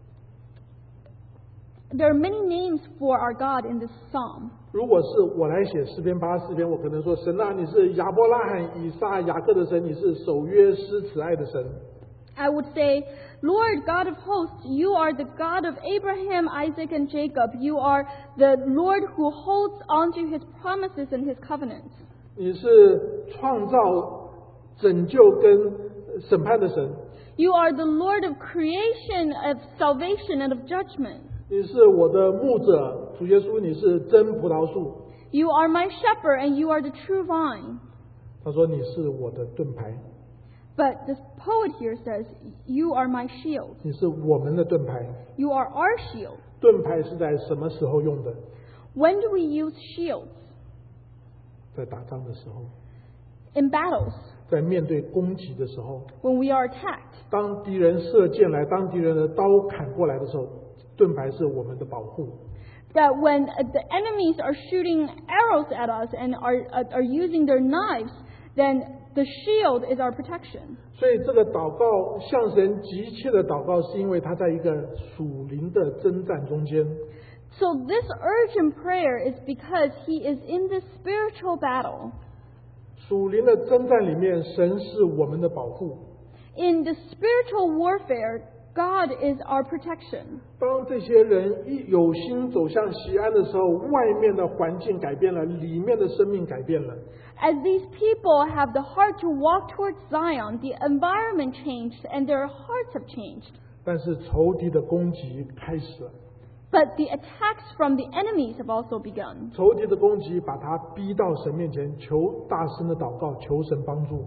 There are many names for our God in this psalm. 如果是我来写诗篇84篇，我可能说：神啊，你是亚伯拉罕、以撒、雅各的神，你是守约施慈爱的神。 I would say, Lord God of hosts, you are the God of Abraham, Isaac, and Jacob. You are the Lord who holds onto his promises and his covenants. 你是创造、拯救跟审判的神， You are the Lord of creation, of salvation, and of judgment. 你是我的牧者，主耶稣，你是真葡萄树。 You are my shepherd, and you are the true vine. 他说你是我的盾牌， But this poet here says, you are my shield. 你是我们的盾牌。 You are our shield. 盾牌是在什么时候用的？ When do we use shields? 在打仗的时候， In battles, 在面对攻击的时候， when we are attacked. 当敌人射箭来，当敌人的刀砍过来的时候，盾牌是我们的保护。 That when the enemies are shooting arrows at us and are using their knives, then the shield is our protection. 所以这个祷告向神急切的祷告，是因为他在一个属灵的征战中间。 So this urgent prayer is because he is in this spiritual battle. 属灵的征战里面，神是我们的保护。 In the spiritual warfare, God is our protection. 当这些人一有心走向西安的时候，外面的环境改变了，里面的生命改变了。 As these people have the heart to walk towards Zion, the environment changed and their hearts have changed. 但是仇敌的攻击开始了， But the attacks from the enemies have also begun. 仇敌的攻击把他逼到神面前，求大声的祷告，求神帮助。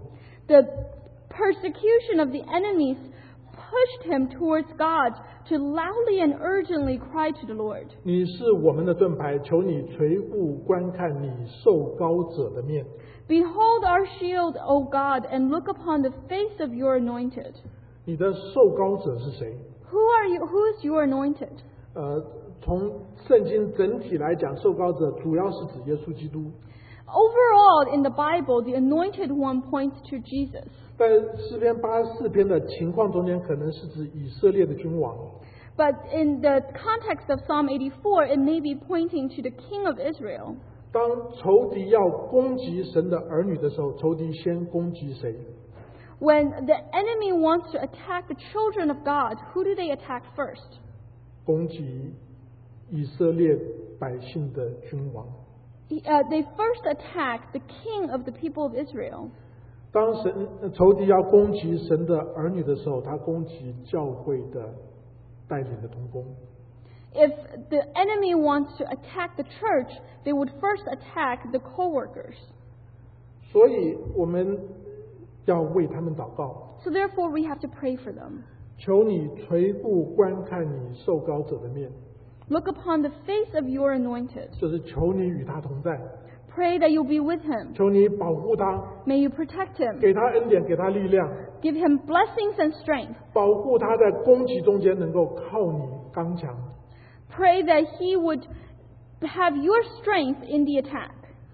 The persecution of the enemies pushed him towards God to loudly and urgently cry to the Lord. 你是我们的盾牌，求你垂顾观看你受膏者的面。 Behold our shield, O God, and look upon the face of your anointed. 你的受膏者是谁？ Who is your anointed? 从圣经整体来讲，受膏者主要是指耶稣基督。 Overall, in the Bible, the anointed one points to Jesus. 在诗篇84篇的情况中间，可能是指以色列的君王。 But in the context of Psalm 84, it may be pointing to the king of Israel. 当仇敌要攻击神的儿女的时候，仇敌先攻击谁？ When the enemy wants to attack the children of God, who do they attack first? 攻击以色列百姓的君王。 They first attack the king of the people of Israel. 当仇敌要攻击神的儿女的时候，他攻击教会的带领的同工。 If the enemy wants to attack the church, they would first attack the co-workers. 所以我们要为他们祷告， So therefore, we have to pray for them. 求你垂顾观看你受膏者的面， Look upon the face of your anointed. 就是求你与他同在， Pray that you'll be with him. 求你保护他， May you protect him. 给他恩典，给他力量， Give him blessings and strength. 保护他在攻击中间能够靠你刚强。 Pray that he would have your strength in the attack.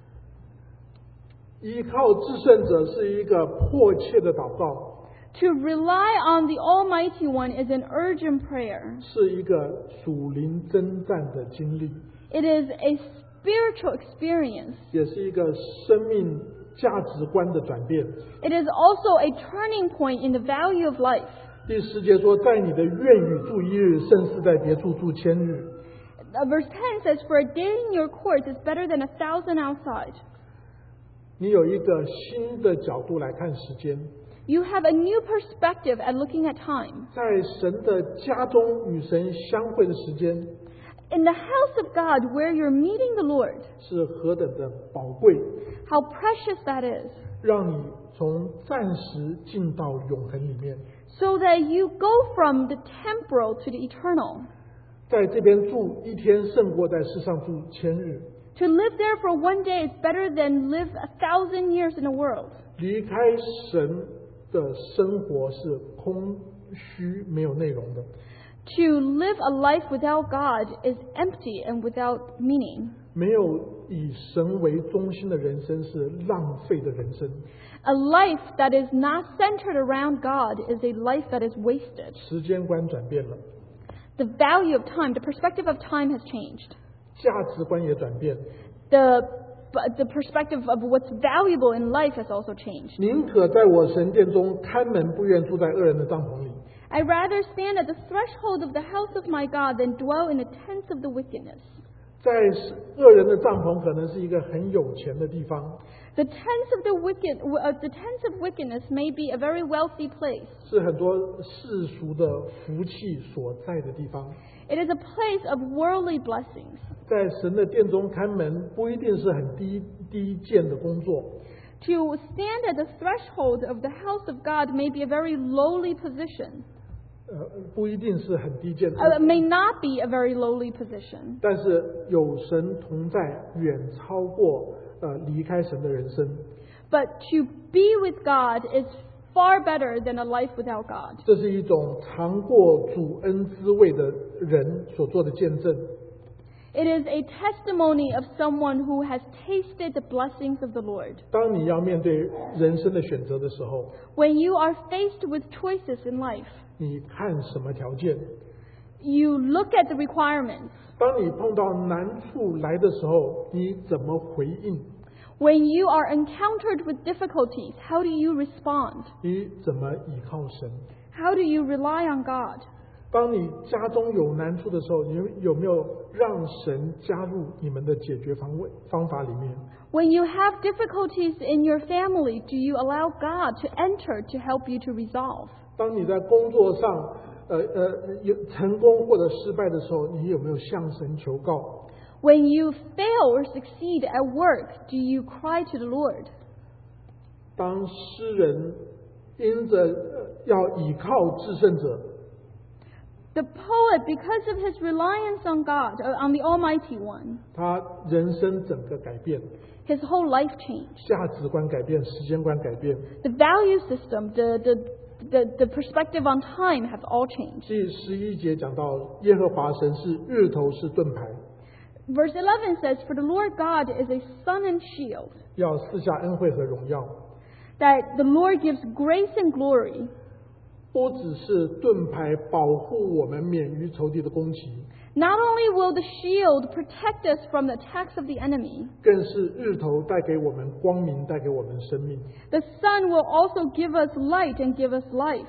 依靠至圣者是一个迫切的祷告， To rely on the Almighty One is an urgent prayer. 是一个属灵征战的经历， It is a spiritual experience. 也是一个生命价值观的转变。 It is also a turning point in the value of life. 第10节说，在你的院宇住1日，胜似在别处住1000日。 Verse 10 says, For a day in your courts is better than 1,000 outside. 你有一个新的角度来看时间， You have a new perspective at looking at time. 在神的家中与神相会的时间 In the house of God where you're meeting the Lord, 是何等的宝贵， how precious that is. 让你从暂时进到永恒里面。 So that you go from the temporal to the eternal. 在这边住1天，胜过在世上住1000日。 To live there for one day is better than live 1,000 years in the world. 离开神的生活是空虚没有内容的。 To live a life without God is empty and without meaning. 没有以神为中心的人生是浪费的人生。 A life that is not centered around God is a life that is wasted. 时间观转变了， The value of time, the perspective of time has changed. 价值观也转变。 The perspective of what's valuable in life has also changed. 宁可在我神殿中看门，不愿住在恶人的帐篷里。 I rather stand at the threshold of the house of my God than dwell in the tents of the wickedness. 在恶人的帐篷可能是一个很有钱的地方， The tents of wickedness may be a very wealthy place. 是很多世俗的福气所在的地方。 It is a place of worldly blessings. 在神的殿中看门，不一定是很低贱的工作， To stand at the threshold of the house of God may be a very lowly position. 不一定是很低贱。 It may not be a very lowly position. 但是有神同在，远超过离开神的人生。 But to be with God is far better than a life without God. 这是一种尝过主恩滋味的人所做的见证。 It is a testimony of someone who has tasted the blessings of the Lord. 当你要面对人生的选择的时候， When you are faced with choices in life, 你看什么条件？ you look at the requirements. 当你碰到难处来的时候，你怎么回应？ When you are encountered with difficulties, how do you respond? 你怎么依靠神？ How do you rely on God? 当你家中有难处的时候，你有没有让神加入你们的解决方法里面？ When you have difficulties in your family, do you allow God to enter to help you to resolve? 当你在工作上有成功或者失败的时候，你有没有向神求告？ When you fail or succeed at work, do you cry to the Lord? 当诗人因着要倚靠至圣者， The poet, because of his reliance on God, on the Almighty One, 他人生整个改变， his whole life changed. 价值观改变，时间观改变。 The value system, the perspective on time have all changed. 第11节讲到耶和华神是日头是盾牌， Verse 11 says, For the Lord God is a sun and shield, 要赐下恩惠和荣耀。 that the Lord gives grace and glory. 不只是盾牌保护我们免于仇敌的攻击， Not only will the shield protect us from the attacks of the enemy, 更是日头带给我们光明，带给我们生命。 the sun will also give us light and give us life.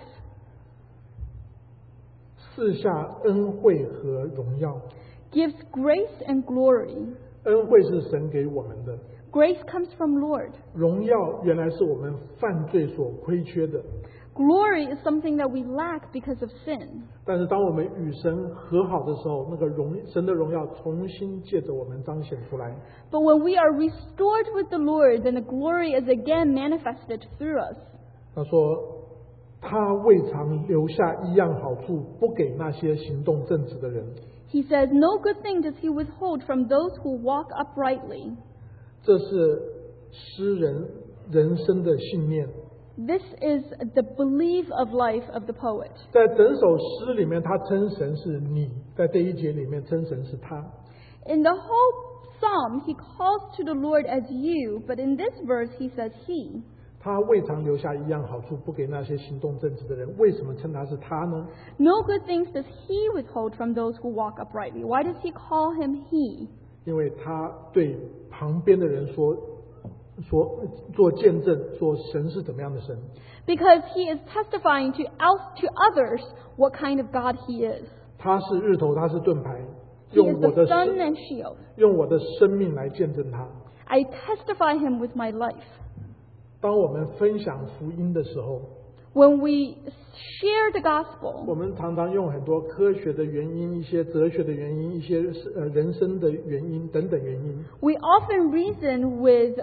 赐下恩惠和荣耀。 Gives grace and glory. 恩惠是神给我们的， Grace comes from Lord. 荣耀原来是我们犯罪所亏缺的。 Glory is something that we lack because of sin. 但是当我们与神和好的时候，那个神的荣耀重新借着我们彰显出来。 But when we are restored with the Lord, then the glory is again manifested through us. 他说，他未尝留下一样好处，不给那些行动正直的人。 He says, No good thing does he withhold from those who walk uprightly. 这是诗人人生的信念。 This is the belief of life of the poet. 在整首诗里面，他称神是你；在这一节里面，称神是他。 In the whole psalm, he calls to the Lord as you, but in this verse, he says he. 他未尝留下一样好处，不给那些行动正直的人。为什么称他是他呢？ No good things does he withhold from those who walk uprightly. Why does he call him he? 因为他对旁边的人说做见证，说神是怎么样的神。 Because he is testifying to others what kind of God he is. 他是日头，他是盾牌， He 用 is 我 the 的 sun and shield. 用我的生命来见证他。 I testify him with my life. 当我们分享福音的时候， When we share the gospel, 我们常常用很多科学的原因、一些哲学的原因、一些人生的原因等等原因， we often reason with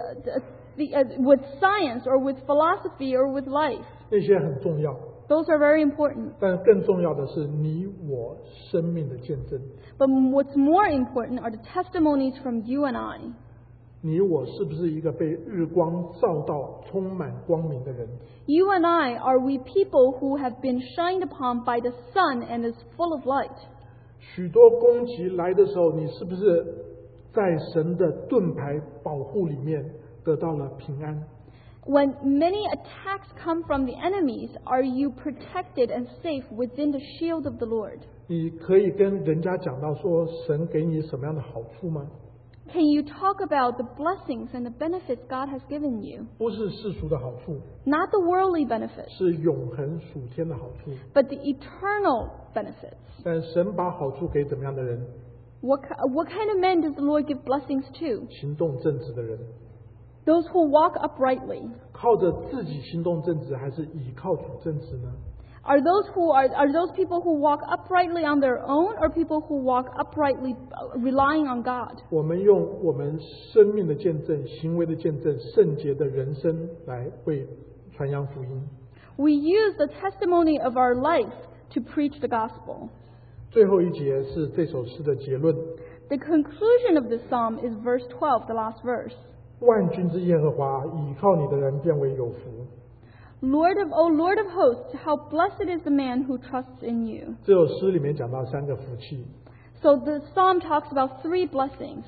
with science or with philosophy or with life. 那些很重要。 Those are very important. 但更重要的是你我生命的见证。 But what's more important are the testimonies from you and I. 你我是不是一个被日光照到、充满光明的人？ You and I, are we people who have been shined upon by the sun and is full of light? 许多攻击来的时候，你是不是在神的盾牌保护里面得到了平安？ When many attacks come from the enemies, are you protected and safe within the shield of the Lord? 你可以跟人家讲到说神给你什么样的好处吗？ Can you talk about the blessings and the benefits God has given you? 不是世俗的好处， Not the worldly benefits, 是永恒属天的好处。 but the eternal benefits. 但神把好处给怎么样的人？ What kind of men does the Lord give blessings to? 行动正直的人。 Those who walk uprightly. 靠着自己行动正直，还是倚靠主正直呢？ Are those people who walk uprightly on their own, or people who walk uprightly relying on God? 我们用我们生命的见证、行为的见证、圣洁的人生来为传扬福音。 We use the testimony of our life to preach the gospel. 最后一节是这首诗的结论： The conclusion of this psalm is verse 12, the last verse. 万军之耶和华，倚靠你的人便为有福。 Lord of hosts, how blessed is the man who trusts in you. 这首诗里面讲到三个福气， So the psalm talks about 3 blessings.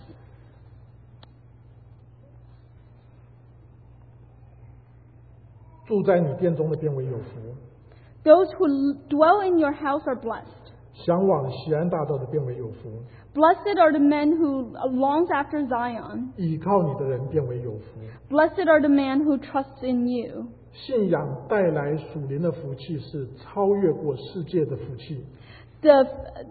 住在你殿中的便为有福， Those who dwell in your house are blessed. 向往锡安大道的便为有福， Blessed are the men who longs after Zion. 倚靠你的人便为有福。 Blessed are the man who trusts in you. 信仰带来属灵的福气，是超越过世界的福气。 The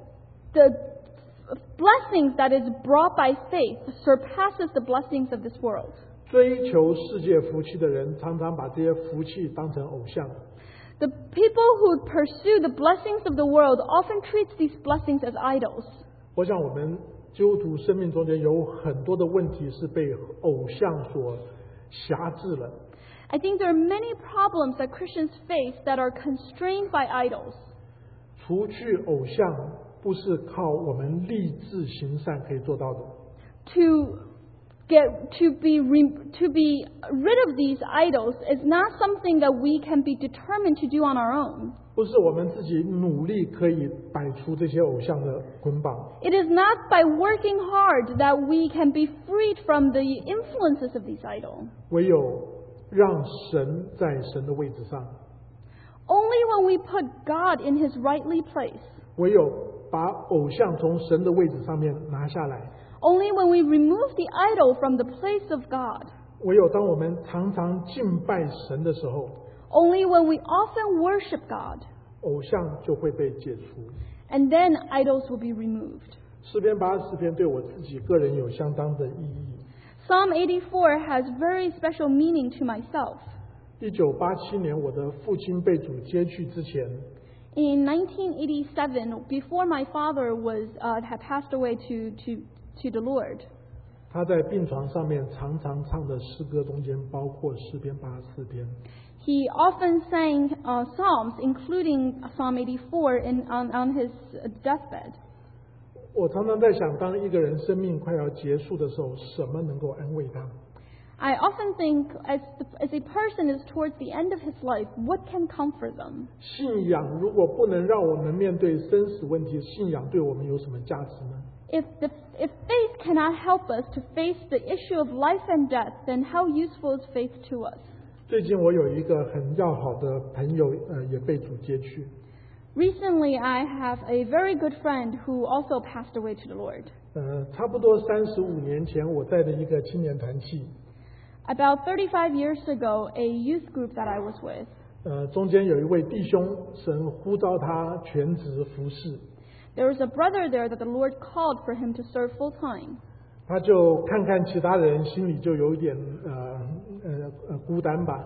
blessings that is brought by faith surpasses the blessings of this world. 追求世界福气的人，常常把这些福气当成偶像。 The people who pursue the blessings of the world often treats these blessings as idols. 我想我们基督徒生命中间有很多的问题是被偶像所辖制了。 I think there are many problems that Christians face that are constrained by idols. 除去偶像不是靠我们立志行善可以做到的。 To be rid of these idols is not something that we can be determined to do on our own. 不是我们自己努力可以摆出这些偶像的捆绑。 It is not by working hard that we can be freed from the influences of these idols. 唯有让神在神的位置上， Only when we put God in His rightly place. 唯有把偶像从神的位置上面拿下来， Only when we remove the idol from the place of God. 唯有当我们常常敬拜神的时候， Only when we often worship God. 偶像就会被解除。 And then idols will be removed. 诗篇80篇对我自己个人有相当的意义。 Psalm 84 has very special meaning to myself. 1987年，我的父亲被主接去之前， In 1987, before my father had passed away to the Lord, 他在病床上面常常唱的诗歌中间包括诗篇84篇。 he often sang psalms, including Psalm 84, on his deathbed. 我常常在想，当一个人生命快要结束的时候，什么能够安慰他？ I often think, as a person is towards the end of his life, what can comfort them? 信仰如果不能让我们面对生死问题，信仰对我们有什么价值呢？ If faith cannot help us to face the issue of life and death, then how useful is faith to us? 最近我有一个很要好的朋友，也被主接去。 Recently, I have a very good friend who also passed away to the Lord. 差不多35年前，我在的一个青年团契， About 35 years ago, a youth group that I was with, 中间有一位弟兄，神呼召他全职服侍， there was a brother there that the Lord called for him to serve full time. 他就看看其他人，心里就有一点孤单吧。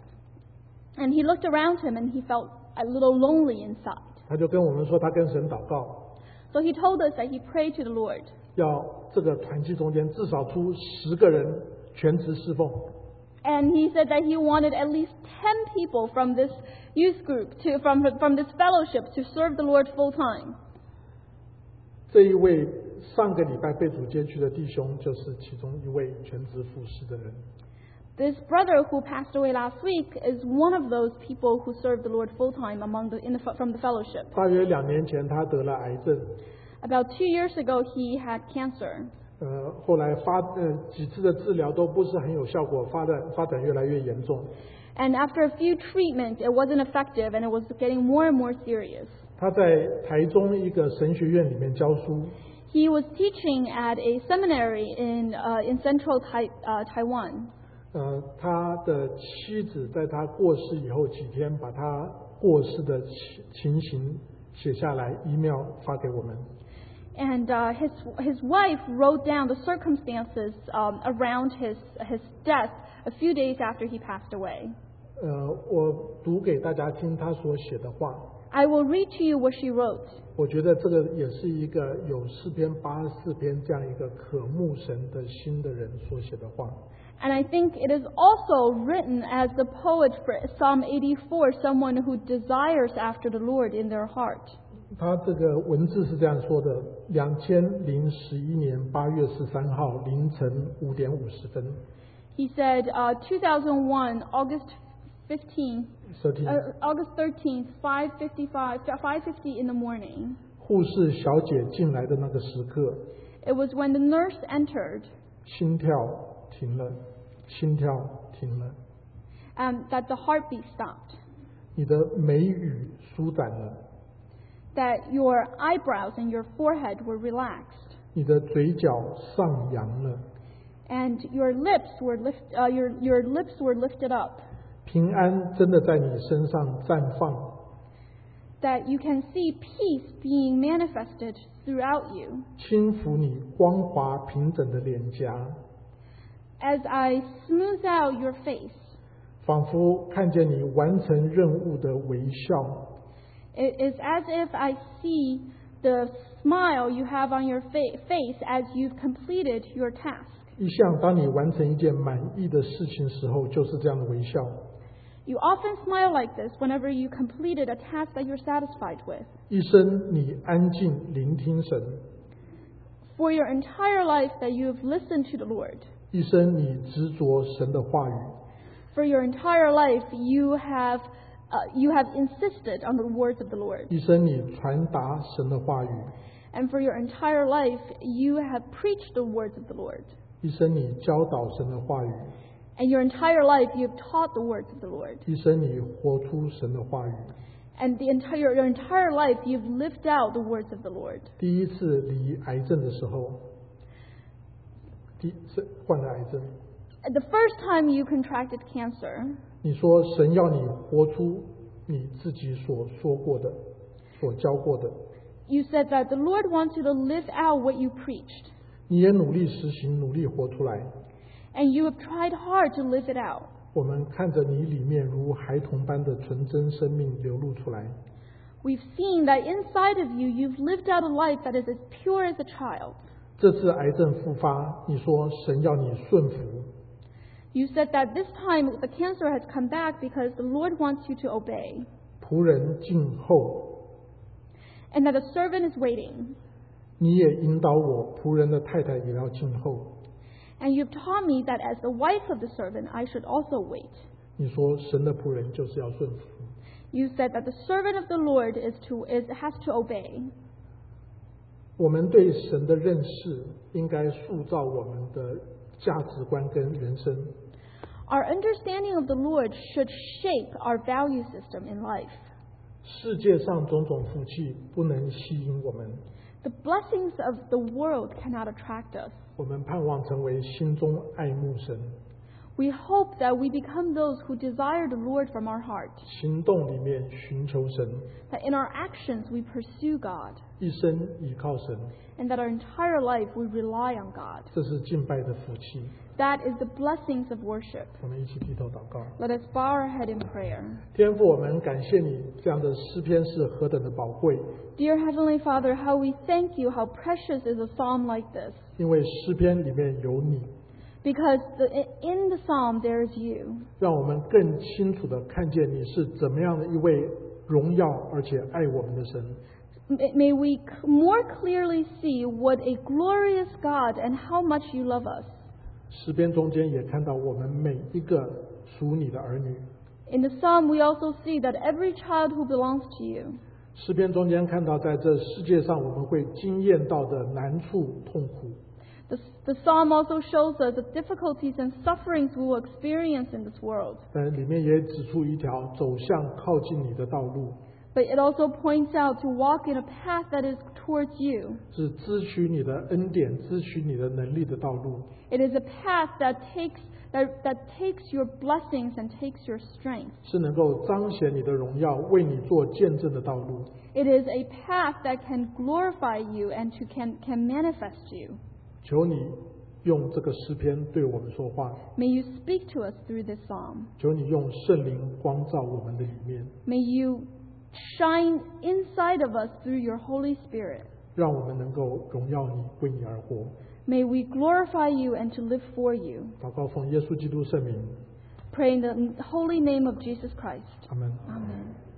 And he looked around him and he felt a little lonely inside. 他就跟我们说，他跟神祷告， So he told us that he prayed to the Lord. 要这个团契中间至少出10个人全职侍奉。 And he said that he wanted at least 10 people from this youth group, from this fellowship, to serve the Lord full time. 这一位上个礼拜被主接去的弟兄，就是其中一位全职服侍的人。 This brother who passed away last week is one of those people who served the Lord full time from the fellowship. 大约2年前，他得了癌症， About 2 years ago, he had cancer. 后来几次的治疗都不是很有效果，发展越来越严重。 And after a few treatments, it wasn't effective and it was getting more and more serious. 他在台中一个神学院里面教书， He was teaching at a seminary in central Taiwan. 他的妻子在他过世以后几天，把他过世的情形写下来 ，email 发给我们。 And his wife wrote down the circumstances around his death a few days after he passed away. 我读给大家听他所写的话。 I will read to you what she wrote. 我觉得这个也是一个有诗篇84篇这样一个渴慕神的心的人所写的话。 And I think it is also written as the poet for Psalm 84, someone who desires after the Lord in their heart. 他这个文字是这样说的：2011年8月13号凌晨5点50分。 He said, 2001, August 13th, August 13th, 5:50 in the morning. 护士小姐进来的那个时刻， It was when the nurse entered 心跳停了，心跳停了， that the heartbeat stopped, 你的眉宇舒展了， that your eyebrows and your forehead were relaxed, 你的嘴角上扬了， and your lips were lifted up, 平安真的在你身上绽放。 that you can see peace being manifested throughout you. 轻抚你光滑平整的脸颊， As I smooth out your face, 仿佛看见你完成任务的微笑。 it is as if I see the smile you have on your face as you've completed your task. 一向当你完成一件满意的事情时候，就是这样的微笑。 You often smile like this whenever you completed a task that you're satisfied with. 一生你安静聆听神， For your entire life that you have listened to the Lord. 一生你执着神的话语， For your entire life you have insisted on the words of the Lord. 一生你传达神的话语， And for your entire life you have preached the words of the Lord. 一生你教导神的话语， And your entire life you have taught the words of the Lord. 一生你活出神的话语。 And your entire life you've lived out the words of the Lord. 第一次罹癌症的时候，患了癌症， The first time you contracted cancer, 你说神要你活出你自己所说过的、所教过的， you said that the Lord wants you to live out what you preached. 你也努力实行，努力活出来。 And you have tried hard to live it out. 我们看着你里面如孩童般的纯真生命流露出来。 We've seen that inside of you, you've lived out a life that is as pure as a child. 这次癌症复发，你说神要你顺服， You said that this time the cancer has come back because the Lord wants you to obey. 仆人静候。 And that the servant is waiting. 你也引导我，仆人的太太也要静候。 And you've taught me that as the wife of the servant, I should also wait. 你说神的仆人就是要顺服。 You said that the servant of the Lord has to obey. 我们对神的认识应该塑造我们的价值观跟人生。 Our understanding of the Lord should shape our value system in life. 世界上种种福气不能吸引我们， The blessings of the world cannot attract us. 我们盼望成为心中爱慕神， We hope that we become those who desire the Lord from our heart, 行动里面寻求神， that in our actions we pursue God, 一生倚靠神， and that our entire life we rely on God. 这是敬拜的福气。 That is the blessings of worship. 我们一起低头祷告。 Let us bow our head in prayer. 天父，我们感谢你，这样的诗篇是何等的宝贵， Dear Heavenly Father, how we thank you, how precious is a psalm like this. 因为诗篇里面有你， Because in the psalm there is you. 让我们更清楚的看见你是怎么样的一位荣耀而且爱我们的神。 May we more clearly see what a glorious God and how much you love us. 诗篇中间也看到我们每一个属你的儿女。 In the psalm we also see that every child who belongs to you. 诗篇中间看到在这世界上我们会经验到的难处痛苦， The psalm also shows us the difficulties and sufferings we will experience in this world. 但里面也指出一条走向靠近你的道路， But it also points out to walk in a path that is towards you. 是支取你的恩典、支取你的能力的道路。 It is a path that takes your blessings and takes your strength. 是能够彰显你的荣耀、为你做见证的道路。 It is a path that can glorify you and can manifest you. 求你用这个诗篇对我们说话， May you speak to us through this psalm. 求你用圣灵光照我们的里面， May you shine inside of us through your Holy Spirit. 让我们能够荣耀你，为你而活。 May we glorify you and to live for you. 祷告奉耶稣基督圣名， Pray in the holy name of Jesus Christ. 阿门。 Amen.